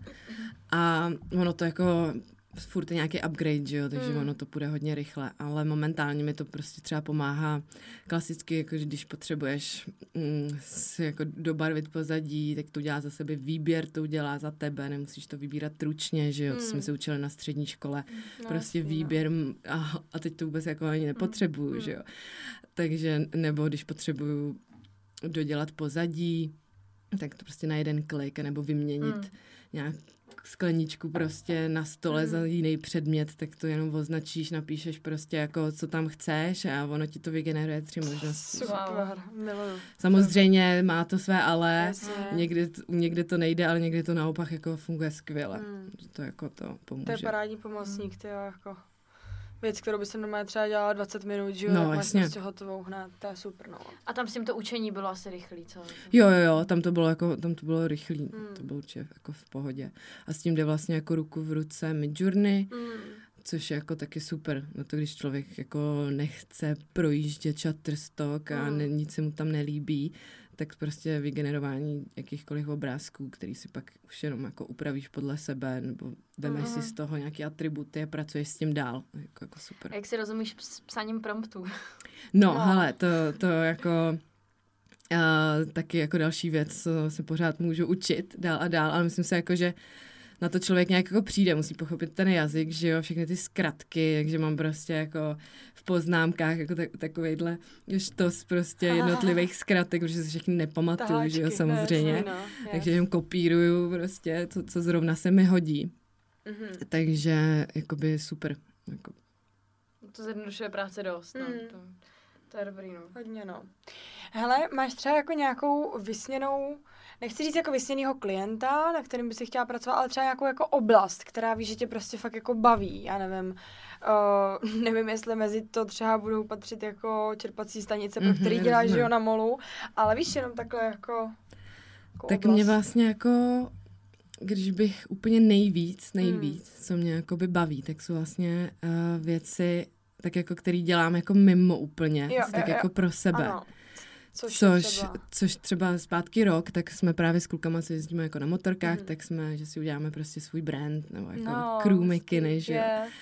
D: a ono to jako furt je nějaký upgrade, že jo, takže
C: Hmm.
D: ono to půjde hodně rychle, ale momentálně mi to prostě třeba pomáhá klasicky, jako že když potřebuješ mm, si jako dobarvit pozadí, tak to udělá za sebe výběr, to udělá za tebe, nemusíš to vybírat ručně, že jo, to
C: Hmm.
D: jsme se učili na střední škole,
C: No,
D: prostě
C: jasný, no.
D: výběr m- a, a teď to vůbec jako ani nepotřebuju,
C: Hmm.
D: že jo, takže nebo když potřebuju dodělat pozadí, tak to prostě na jeden klik, nebo vyměnit
C: Hmm.
D: nějak skleničku prostě na stole
C: Hmm.
D: za jiný předmět, tak to jenom označíš, napíšeš prostě jako co tam chceš a ono ti to vygeneruje tři možnosti.
C: Super, miluju.
D: Samozřejmě má to své ale,
C: Jasně.
D: někdy, někdy to nejde, ale někdy to naopak jako funguje skvěle.
C: Hmm.
D: Že to jako to
C: To je
D: pomůže.
C: parádní pomocník, ty jo, jako věc, kterou by se normálně třeba dělala dvacet minut, že jo,
D: No,
C: tak máš
D: jasně.
C: prostě hotovou hned, to je super, no.
B: A tam s tím to učení bylo asi rychlý, co?
D: Jo, jo, jo, tam to bylo jako, tam to bylo rychlý,
C: Hmm.
D: to bylo určitě jako v pohodě. A s tím jde vlastně jako ruku v ruce Midjourney,
C: Mm.
D: což je jako taky super. Na to, když člověk jako nechce projíždět Shutterstock a
C: Mm.
D: ne, nic se mu tam nelíbí, tak prostě vygenerování jakýchkoliv obrázků, který si pak už jenom jako upravíš podle sebe, nebo vemeš si
C: Mhm.
D: z toho nějaký atributy a pracuješ s tím dál. Jako, jako super.
B: A jak si rozumíš s psaním promptů?
D: No,
C: No.
D: hele, to, to jako uh, taky jako další věc, co se pořád můžu učit dál a dál, ale myslím si jako, že na to člověk nějak jako přijde, musí pochopit ten jazyk, že jo, všechny ty zkratky, takže mám prostě jako v poznámkách jako tak, takovejhle štos prostě jednotlivých zkratek, protože se všechny nepamatuju, že jo,
C: Taháčky,
D: samozřejmě.
C: jasný, no,
D: Takže
C: yes.
D: jenom kopíruju prostě, co, co zrovna se mi hodí.
C: Mhm.
D: Takže jakoby super. Jako,
B: To zjednodušuje práce dost, no.
C: Mm.
B: To, to je dobrý, no.
C: Hodně, no. Hele, máš třeba jako nějakou vysněnou, nechci říct jako vysněnýho klienta, na kterým by si chtěla pracovat, ale třeba nějakou jako oblast, která víš, že tě prostě fakt jako baví, já nevím, uh, nevím, jestli mezi to třeba budou patřit jako čerpací stanice, pro
D: Mhm,
C: který děláš,
D: rozumím.
C: že jo, na molu, ale víš, jenom takhle jako, jako
D: tak
C: oblast.
D: mě vlastně jako, když bych úplně nejvíc, nejvíc, hmm. co mě jakoby baví, tak jsou vlastně uh, věci, tak jako, který dělám jako mimo úplně,
C: Jo,
D: tak
C: jo,
D: jako
C: jo.
D: pro sebe.
C: Ano. Což,
D: Což,
C: třeba...
D: což třeba zpátky rok, tak jsme právě s klukama, co jezdíme jako na motorkách,
C: Mhm.
D: tak jsme, že si uděláme prostě svůj brand, nebo jako
C: No,
D: crew
C: hezký,
D: mikiny, že jo.
C: yes.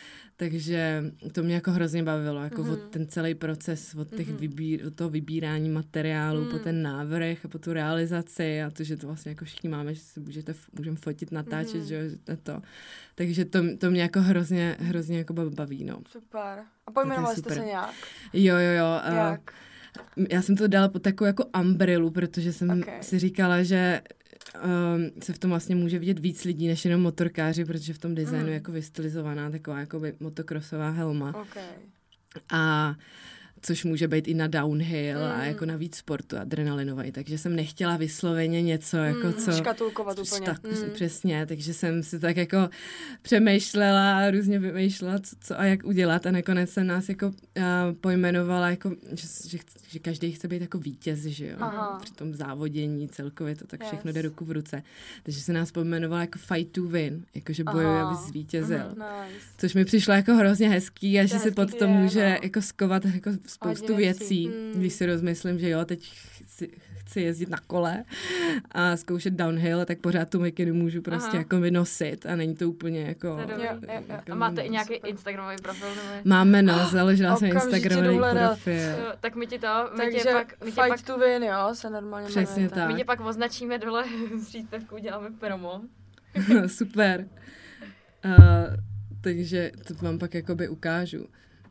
D: takže to mě jako hrozně bavilo, jako
C: Mhm.
D: od ten celý proces, od, těch
C: Mhm.
D: vybír, od toho vybírání materiálu,
C: Mhm.
D: po ten návrh a po tu realizaci a to, že to vlastně jako všichni máme, že si můžete, můžeme fotit, natáčet,
C: Mhm.
D: že jo, že to. Takže to, to mě jako hrozně, hrozně jako baví, no.
C: Super. A pojmenovali jste
D: super.
C: se nějak?
D: Jo, jo, jo. a
C: Jak?
D: Já jsem to dala pod takovou jako umbrelu, protože jsem
C: Okay.
D: si říkala, že um, se v tom vlastně může vidět víc lidí, než jenom motorkáři, protože v tom designu
C: Mm.
D: je jako vystylizovaná taková jako motokrosová helma.
C: OK.
D: A což může být i na downhill
C: Mm.
D: a jako na víc sportu adrenalinový. Takže jsem nechtěla vysloveně něco, jako
C: Mm,
D: co...
C: škatulkovat úplně.
D: Tak,
C: Mm.
D: přesně, takže jsem si tak jako přemýšlela a různě vymýšlela, co, co a jak udělat a nakonec jsem nás jako uh, pojmenovala, jako, že, že, že každý chce být jako vítěz, že jo,
C: Aha.
D: při tom závodění celkově to tak
C: Yes.
D: všechno jde ruku v ruce. Takže se nás pojmenovala jako fight to win, jakože bojuje,
C: Aha.
D: aby zvítězil.
C: Mhm, nice.
D: Což mi přišlo jako hrozně hezký a
C: To
D: že
C: je
D: si pod
C: hezký,
D: to
C: je,
D: může
C: no.
D: jako skovat jako spoustu
C: Hodně
D: věcí,
C: věcí. Mm.
D: když si rozmyslím, že jo, teď chci, chci jezdit na kole a zkoušet downhill, tak pořád tu mikinu můžu prostě
B: Aha.
D: jako vynosit a není to úplně jako...
B: To je dobrý.
C: Jo, jo, jo.
D: jako
B: A máte i nějaký
C: Super.
B: Instagramový profil? Nebo je-
D: Máme, no, založila jsem
C: Okamžitě
D: Instagramový
C: jdu hledat.
D: profil.
B: Jo, tak my ti to, my
C: Takže
B: tě pak, my tě pak,
C: fight to win, jo, se normálně
D: Přesně
C: jmenujete.
D: tak.
B: my tě pak označíme dole v příspěvku, uděláme promo.
D: Super. Uh, takže to vám pak jakoby ukážu.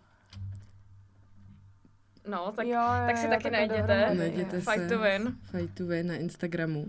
B: No, tak,
C: Jo, jo,
B: tak si
C: jo,
B: taky
C: takhle
B: najděte.
C: dohromady,
D: Najděte
C: jo.
B: Fight
D: se
B: to win.
D: Fight to win na Instagramu.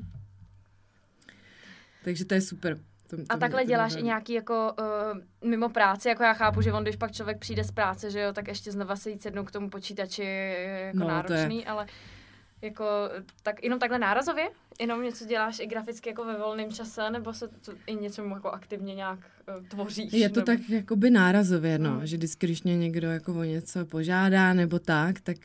D: Takže to je super. To, to
B: A
D: mě-
B: takhle
D: to mě
B: děláš i
D: baví.
B: nějaký jako uh, mimo práci, jako já chápu, že on, když pak člověk přijde z práce, že jo, tak ještě znova se jít sednout k tomu počítači je jako
D: No, to je-
B: náročný, ale jako tak jenom takhle nárazově? Jenom něco děláš i graficky jako ve volném čase, nebo se to i něčemu jako aktivně nějak uh, tvoříš?
D: Je to
B: nebo...
D: tak jakoby nárazově, no,
B: Mm.
D: že vždycky, když mě někdo jako o něco požádá nebo tak, tak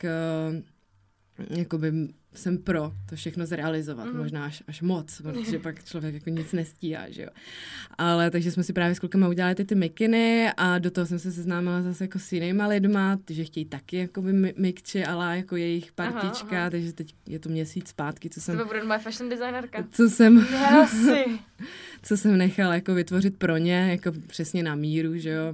D: uh, jakoby jsem pro to všechno zrealizovat,
B: Mm.
D: možná až, až moc, protože pak člověk jako nic nestíhá, že jo. Ale takže jsme si právě s klukama udělali ty, ty mikiny a do toho jsem se seznámila zase jako s jinýma lidma, že chtějí taky jakoby mi- mikči, ale jako jejich partička,
B: Aha, aha.
D: takže teď je to měsíc zpátky, co
B: To
D: jsem,
B: bude moje fashion designerka.
D: co jsem,
C: Asi.
D: co jsem nechala jako vytvořit pro ně, jako přesně na míru, že jo.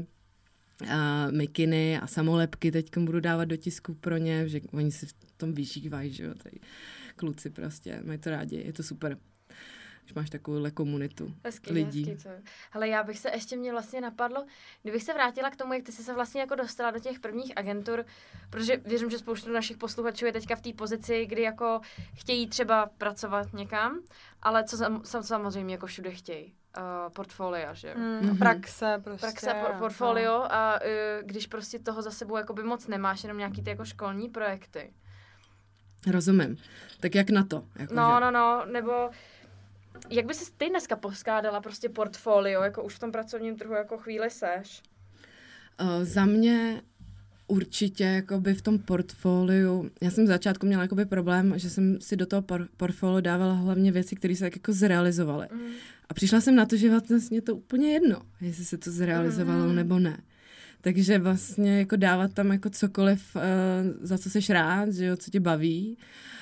D: A mikiny a samolepky teď budu dávat do tisku pro ně, že oni si v tom vyžívají, že jo, tady kluci prostě, mají to rádi, je to super. Když máš takovouhle komunitu
B: Hezký,
D: lidí.
B: hezký, co? Hele, já bych se ještě mě vlastně napadlo, kdybych se vrátila k tomu, jak ty jsi se vlastně jako dostala do těch prvních agentur, protože věřím, že spoustu našich posluchačů je teďka v té pozici, kdy jako chtějí třeba pracovat někam, ale co sam, sam, samozřejmě jako všude chtějí. Uh, portfolia, že jo?
C: Mm,
D: Mhm.
C: praxe prostě.
B: Praxe, por-
C: no.
B: portfolio a uh, když prostě toho za sebou jakoby moc nemáš, jenom nějaký ty jako školní projekty.
D: Rozumím. Tak jak na to? Jako
B: No,
D: že?
B: no, no, nebo jak by si ty dneska poskládala prostě portfolio, jako už v tom pracovním trhu jako chvíli seš?
D: Uh, za mě určitě jakoby v tom portfoliu, já jsem v začátku měla jakoby problém, že jsem si do toho por- portfolio dávala hlavně věci, které se tak jako zrealizovaly.
B: Mm.
D: A přišla jsem na to, že vlastně je to úplně jedno, jestli se to zrealizovalo
B: Mm.
D: nebo ne. Takže vlastně jako dávat tam jako cokoliv, uh, za co seš rád, že jo, co tě baví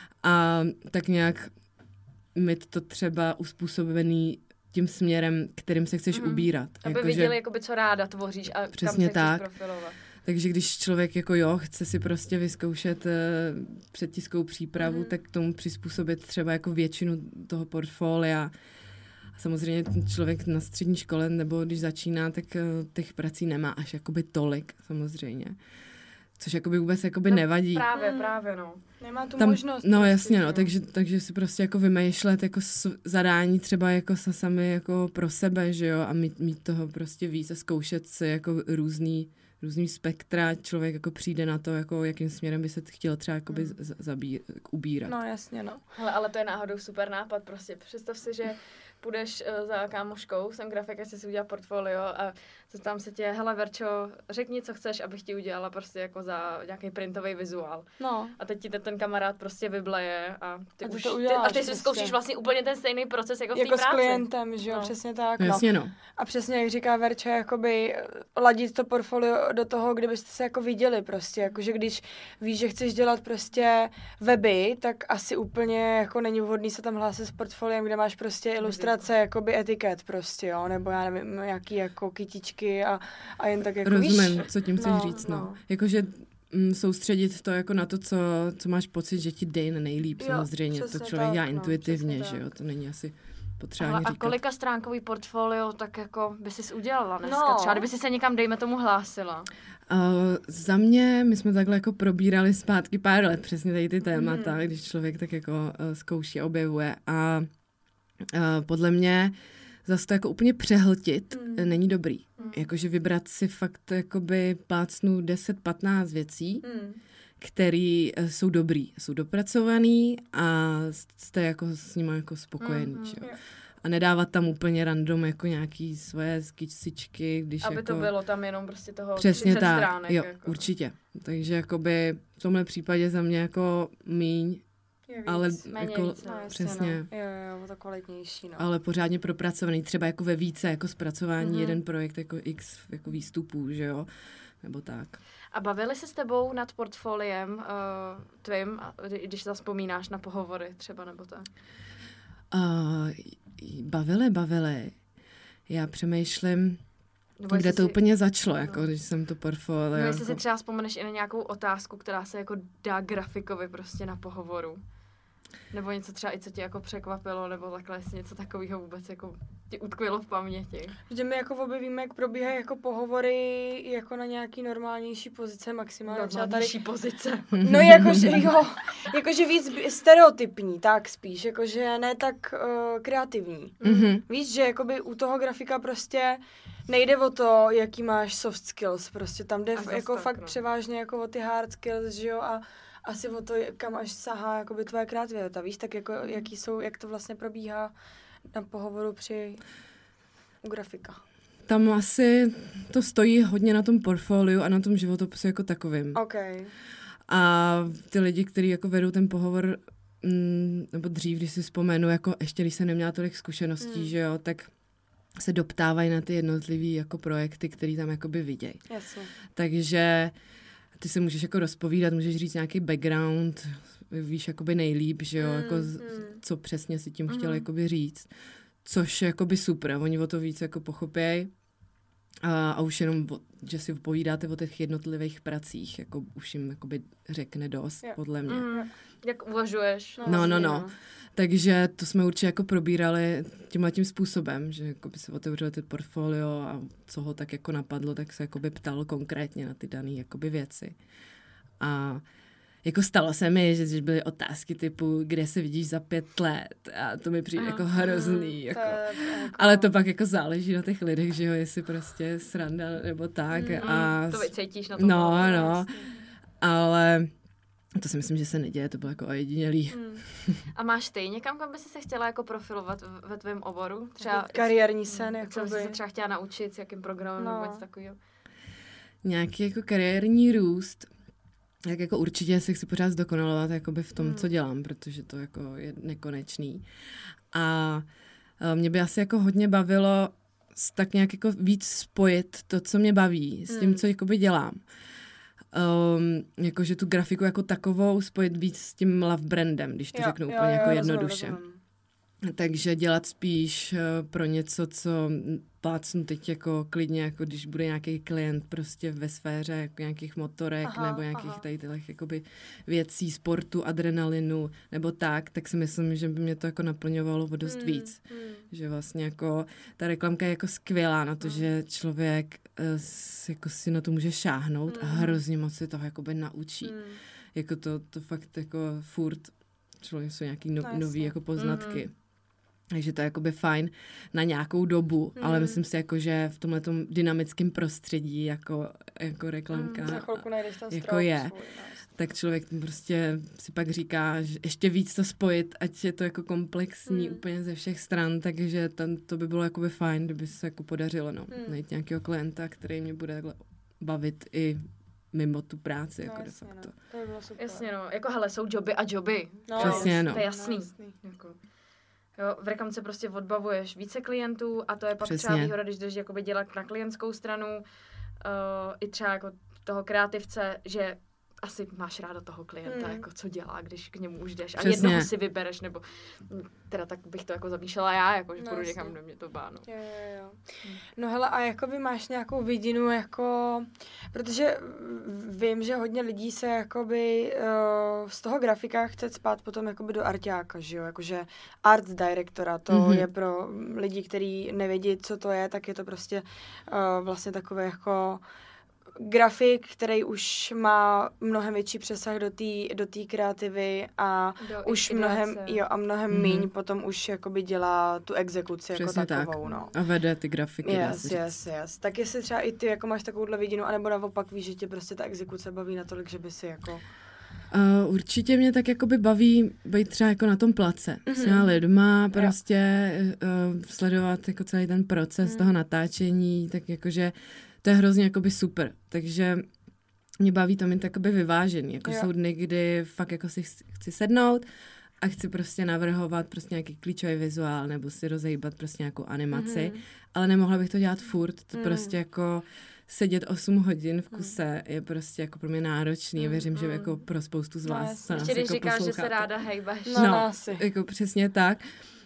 D: a tak nějak mít to třeba uspůsobený tím směrem, kterým se chceš
B: Mhm.
D: ubírat.
B: Aby
D: Jako,
B: viděli,
D: že,
B: jakoby, co ráda tvoříš a
D: Přesně
B: kam se
D: tak.
B: chceš profilovat.
D: takže když člověk jako jo, chce si prostě vyzkoušet uh, předtiskovou přípravu,
B: Mhm.
D: tak k tomu přizpůsobit třeba jako většinu toho portfolia. A samozřejmě ten člověk na střední škole nebo když začíná, tak uh, těch prací nemá až jakoby tolik samozřejmě. Což jakoby vůbec jakoby
B: No,
D: nevadí.
B: Právě,
C: Mm.
B: právě, no.
C: Nemá tu
D: Tam,
C: možnost.
D: no
C: prostě,
D: jasně,
C: že
D: no,
C: jo.
D: takže, takže si prostě jako vymýšlet jako s- zadání třeba jako sa sami jako pro sebe, že jo, a mít, mít toho prostě víc a zkoušet si jako různý, různý spektra, člověk jako přijde na to, jako jakým směrem by se chtěl třeba jakoby
B: Hmm.
D: z- zabí, ubírat.
C: No jasně, no.
B: Hele, ale to je náhodou super nápad, prostě představ si, že půjdeš uh, za kámoškou, jsem grafik, a chci si udělat portfolio a tam se tě, hele Verčo, řekni, co chceš, abych ti udělala prostě jako za nějaký printový vizuál.
C: No.
B: A teď ti ten, ten kamarád prostě vybleje a ty,
C: A ty
B: už,
C: to
B: ty,
C: uděláš
B: a ty si
C: prostě.
B: zkoušíš vlastně úplně ten stejný proces jako, v
C: Jako
B: té
C: s
B: práci.
C: klientem, že jo,
B: No.
C: přesně tak,
D: No,
C: no.
D: jasně no.
C: A přesně, jak říká Verča, jakoby ladit to portfolio do toho, kde byste se jako viděli prostě, jakože když víš, že chceš dělat prostě weby, tak asi úplně jako není vhodný se tam hlásit s portfoliem, kde máš prostě ilustrace generace jakoby etiket prostě, jo, nebo já nevím, nějaký jako kytičky a, a jen tak jako
D: Rozumím,
C: víš?
D: co tím chceš
C: No,
D: říct, no.
C: no.
D: Jakože mm, soustředit to jako na to, co, co máš pocit, že ti jde nejlíp,
C: Jo,
D: samozřejmě, to
C: přesně
D: člověk
C: tak,
D: dělá
C: no,
D: intuitivně,
C: přesně
D: že jo,
C: tak.
D: to není asi potřeba
B: Hele,
D: ani
B: a
D: říkat.
B: kolika stránkový portfolio tak jako by jsi udělala dneska?
C: No.
B: Třeba kdyby jsi se někam, dejme tomu, hlásila.
D: Uh, za mě, my jsme takhle jako probírali zpátky pár let přesně tady ty témata, mm. když člověk tak jako uh, zkouší a objevuje a uh, podle mě zase to jako úplně přehltit mm. není dobrý. Mm. Jakože vybrat si fakt jakoby plácnu deset patnáct věcí, mm. který uh, jsou dobrý, jsou dopracovaný a jste jako s nimi jako spokojený, mm. že jo. A nedávat tam úplně random jako nějaký svoje skicičky, když
B: Aby
D: jako...
B: to bylo tam jenom prostě toho
D: Přesně
B: třicet
D: tak,
B: stránek.
D: jo,
B: jako.
D: určitě. Takže jakoby v tomhle případě za mě jako míň, ale
B: Méně
D: jako
B: víc, no,
D: přesně,
C: No. Jo, jo, to kvalitnější, no.
D: ale pořádně propracovaný, třeba jako ve více jako zpracování
B: Mhm.
D: jeden projekt jako x jako výstupů, že jo, nebo tak.
B: A bavili se s tebou nad portfoliem uh, tvým, a kdy- když zazpomínáš na pohovory třeba nebo tak?
D: Uh, bavili, bavili. Já přemýšlím,
B: Nebo
D: kde
B: jestli
D: to
B: si-
D: úplně začalo, jako když jsem to portfolio.
B: No, jestli si
D: jako...
B: třeba vzpomeneš i na nějakou otázku, která se jako dá grafikovi prostě na pohovoru. Nebo něco třeba i co tě jako překvapilo, nebo takhle, jestli něco takového vůbec jako ti utkvělo v paměti.
C: Že my jako objevíme, jak probíhají jako pohovory jako na nějaký normálnější pozice maximálně. Třeba tady...
B: Normálnější pozice.
C: No jakože jo, jakože víc stereotypní, tak spíš, jakože ne tak uh, kreativní.
D: Mhm.
C: Víš, že jakoby u toho grafika prostě nejde o to, jaký máš soft skills, prostě tam jde
B: A
C: f-
B: zas
C: jako
B: tak,
C: fakt
B: no.
C: převážně jako o ty hard skills, že jo, a asi o to, kam až sahá jakoby tvoje kreativita, víš, tak jako jaký jsou, jak to vlastně probíhá na pohovoru při u grafika.
D: Tam asi to stojí hodně na tom portfoliu a na tom životopisu jako takovým.
C: OK.
D: A ty lidi, kteří jako vedou ten pohovor, mm, nebo dřív, když si vzpomenu, jako ještě když jsem neměla tolik zkušeností,
C: Mm.
D: že jo, tak se doptávají na ty jednotlivý jako projekty, který tam jakoby vidějí.
C: Jasně.
D: Takže ty se můžeš jako rozpovídat, můžeš říct nějaký background, víš jakoby nejlíp, že jo,
C: Mm,
D: jako z,
C: mm.
D: co přesně si tím chtěl
B: Mhm.
D: jakoby říct. Což je jakoby super, oni o to víc jako pochopějí. A, a už jenom, o, že si povídáte o těch jednotlivých pracích, jako už jim jakoby řekne dost,
C: Jo.
D: podle mě.
B: Mm. Jak uvažuješ?
C: No,
D: No, no,
C: vlastně,
D: no. Takže to jsme určitě jako probírali tímhletím způsobem, že jako by se otevřelo ty portfolio a co ho tak jako napadlo, tak se jako by ptal konkrétně na ty dané jakoby věci. A jako stalo se mi, že, že byly otázky typu, kde se vidíš za pět let a to mi přijde
B: Aha.
D: jako hrozný.
C: To
D: Jako.
C: je jako-
D: Ale to pak jako záleží na těch lidech, že jo, jestli prostě sranda nebo tak.
C: Mm,
D: a
B: To vycítíš na tom
D: No,
B: pohovoru,
D: no.
B: jasně.
D: Ale to si myslím, že se neděje, to bylo jako ojedinělý.
B: Mm. A máš ty někam, kam by si se chtěla jako profilovat v- ve tvém oboru? Třeba
C: kariérní sen,
B: co bys
C: jakoby.
B: se třeba chtěla naučit, s jakým programem
C: No.
B: nebo něco takového?
D: Nějaký jako kariérní růst, tak jako určitě se chci pořád zdokonalovat jakoby v tom,
B: Hmm.
D: co dělám, protože to jako je nekonečný. A e, mě by asi jako hodně bavilo s- tak nějak jako víc spojit to, co mě baví, s tím,
C: Hmm.
D: co jakoby dělám. Um, jakože tu grafiku jako takovou spojit víc s tím love brandem, když to
C: Jo,
D: řeknu
C: jo,
D: úplně
C: jo,
D: jako
C: rozumím,
D: jednoduše.
C: rozumím.
D: Takže dělat spíš uh, pro něco, co plácnu teď jako klidně, jako když bude nějaký klient prostě ve sféře jako nějakých motorek
C: Aha,
D: nebo nějakých
C: aha.
D: tady těch jakoby věcí, sportu, adrenalinu nebo tak, tak si myslím, že by mě to jako naplňovalo o dost
C: Hmm,
D: víc.
C: hmm.
D: Že vlastně jako ta reklamka je jako skvělá na to,
C: Mm.
D: že člověk uh, s, jako si na to může šáhnout a
C: Mm.
D: hrozně moc se toho jakoby naučí.
C: Hmm.
D: Jako to, to fakt jako furt člověk jsou nějaký no,
C: No, jasně.
D: nový jako poznatky.
B: Mhm.
D: Takže to je jakoby fajn na nějakou dobu,
C: Mm.
D: ale myslím si jako, že v tomhletom dynamickém prostředí jako, jako reklamka,
C: Za chvilku najdeš ten
D: jako
C: strop
D: je.
C: svůj, no, jasně.
D: tak člověk prostě si pak říká, že ještě víc to spojit, ať je to jako komplexní
C: Mm.
D: úplně ze všech stran, takže ten, to by bylo jakoby fajn, kdyby se jako podařilo no,
C: Mm.
D: najít nějakého klienta, který mě bude takhle bavit i mimo tu práci,
C: No,
D: jako de
C: jasně,
D: facto.
C: no. To by bylo super.
B: Jasně, no. Jako hele, jsou joby a joby.
C: No,
D: Přesně, no.
B: To je jasný.
C: jasný.
B: Jako. Jo, v reklamce prostě odbavuješ více klientů a to je pak
D: Přesně.
B: třeba výhoda, když jdeš jakoby dělat na klientskou stranu, uh, i třeba jako toho kreativce, že asi máš ráda toho klienta,
C: Hmm.
B: jako co dělá, když k němu už jdeš a
D: Přesně.
B: jednoho si vybereš, nebo teda tak bych to jako zamýšlela já, jako, že
C: No,
B: půjdu
C: jasně.
B: někam, kde mě to báno.
C: Jo, jo, jo. No hele, a jakoby máš nějakou vidinu, jako, protože vím, že hodně lidí se jakoby uh, z toho grafika chce spát potom jakoby do arťáka, že jo, jakože art directora, to
D: Mhm.
C: je pro lidi, kteří nevědí, co to je, tak je to prostě uh, vlastně takové jako grafik, který už má mnohem větší přesah do té do té kreativy a
B: Do
C: už
B: ideace.
C: mnohem, jo, a mnohem
D: Mhm.
C: míň potom už jakoby dělá tu exekuci
D: Přesně
C: jako
D: tak.
C: takovou, no.
D: A vede ty grafiky, dá
C: Yes,
D: se říct.
C: yes, yes. Tak jestli třeba i ty jako máš takovouhle vidinu, anebo naopak víš, že tě prostě ta exekuce baví natolik, že by si jako...
D: Uh, určitě mě tak jakoby baví být třeba jako na tom place mm-hmm. s těma lidma, prostě uh, sledovat jako celý ten proces mm. toho natáčení, tak jakože to je hrozně jakoby super, takže mě baví to mít jakoby vyvážený, jako
C: Jo.
D: jsou dny, kdy fakt jako si chci, chci sednout a chci prostě navrhovat prostě nějaký klíčový vizuál nebo si rozhýbat prostě nějakou animaci, mm. ale nemohla bych to dělat furt, to mm. prostě jako sedět osm hodin v kuse je prostě jako pro mě náročný.
C: Mm,
D: Věřím, že
C: mm.
D: jako pro spoustu z
C: No,
D: vás
C: jasně.
D: se nás
B: Ještě když
D: jako
B: říkáš, že se
D: posloucháte.
B: ráda hejbaš.
C: No, no, asi.
D: Jako přesně tak.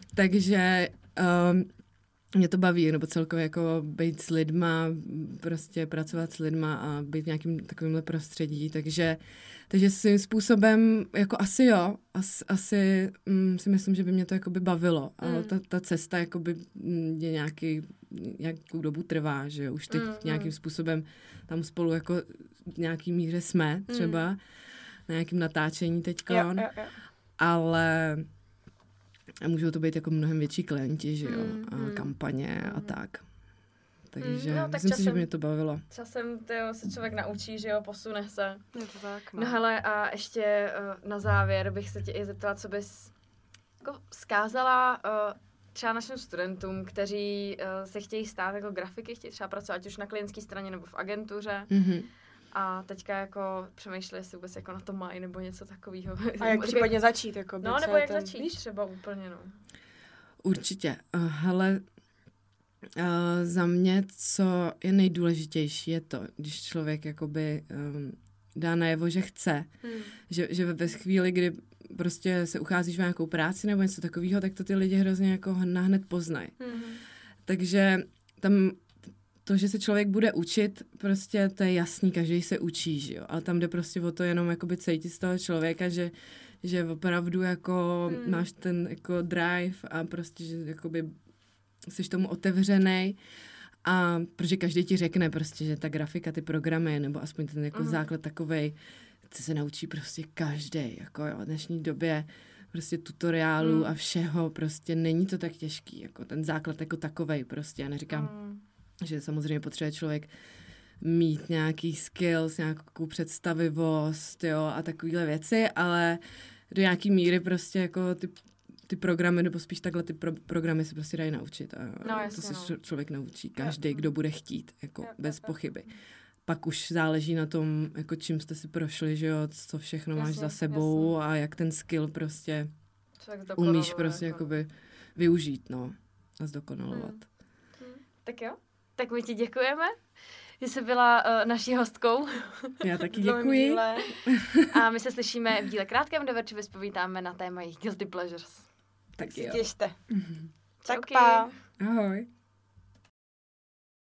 D: Takže um, mě to baví, nebo celkově jako být s lidma, prostě pracovat s lidma a být v nějakým takovýmhle prostředí, takže, takže svým způsobem jako asi jo, as, asi mm, si myslím, že by mě to jakoby bavilo, ale
C: Mm.
D: ta, ta cesta jakoby mm, je nějaký, nějakou dobu trvá, že jo, už teď
B: Mm,
D: nějakým
B: mm.
D: způsobem tam spolu jako v nějaký míře jsme třeba,
C: Mm.
D: na nějakým natáčení
C: Jo,
D: teďkon,
C: jo, jo.
D: ale a můžou to být jako mnohem větší klienti, že jo,
B: Mm,
D: a
B: mm.
D: kampaně a
B: Mm.
D: tak. Takže
B: no, tak
D: myslím si, že
B: časem-
D: by mě to bavilo.
B: Časem tyjo, se člověk naučí, že jo, posune se.
C: Je to tak,
B: No hele, a ještě uh, na závěr bych se tě i zeptala, co bys jako vzkázala uh, třeba našim studentům, kteří uh, se chtějí stát jako grafiky, chtějí třeba pracovat ať už na klientské straně nebo v agentuře
D: Mhm.
B: a teďka jako přemýšleli, jestli vůbec jako na to mají nebo něco takového.
C: A jak případně začít, jako
B: No, nebo jak začít
C: Víš?
B: třeba úplně, no.
D: Určitě. Uh, hele, uh, za mě, co je nejdůležitější, je to, když člověk jakoby um, dá najevo, že chce,
C: Hmm.
D: že, že ve chvíli, kdy prostě se ucházíš o nějakou práci nebo něco takového, tak to ty lidi hrozně jako nahned poznají.
C: Hmm.
D: Takže tam to, že se člověk bude učit, prostě to je jasný, každý se učí, že jo, ale tam jde prostě o to jenom jakoby cítit z toho člověka, že, že opravdu jako
C: Hmm.
D: máš ten jako drive a prostě, že jakoby jsi tomu otevřenej a protože každý ti řekne prostě, že ta grafika, ty programy, nebo aspoň ten jako
C: Mhm.
D: základ takovej, co se naučí prostě každý, jako jo, v dnešní době prostě tutoriálů
C: Mm.
D: a všeho, prostě není to tak těžký, jako ten základ jako takovej prostě, já neříkám,
B: Mm.
D: že samozřejmě potřebuje člověk mít nějaký skills, nějakou představivost, jo, a takovéhle věci, ale do nějaký míry prostě jako ty, ty programy, nebo spíš takhle ty pro, programy se prostě dají naučit a
B: No,
D: to
B: jasně,
D: se
B: no.
D: č- člověk naučí, každý, kdo bude chtít, jako
C: Jo, jo,
D: bez
C: jo.
D: pochyby. Pak už záleží na tom, jako čím jste si prošli, že jo, co všechno máš
B: Jasně,
D: za sebou a jak ten skill prostě
B: Člověk zdokonaluje,
D: umíš prostě
B: jako.
D: jakoby využít, no, a zdokonalovat.
B: Hmm. Tak jo, tak my ti děkujeme, že jsi byla uh, naší hostkou
D: Já taky
C: V dlouhém
D: děkuji.
C: díle.
B: a my se slyšíme v díle krátkém, kde večer vyspovídáme na téma jejich guilty pleasures.
C: Tak
D: Tak
C: si
D: jo.
C: těšte. Tak
B: Čauky.
C: pa.
D: Ahoj.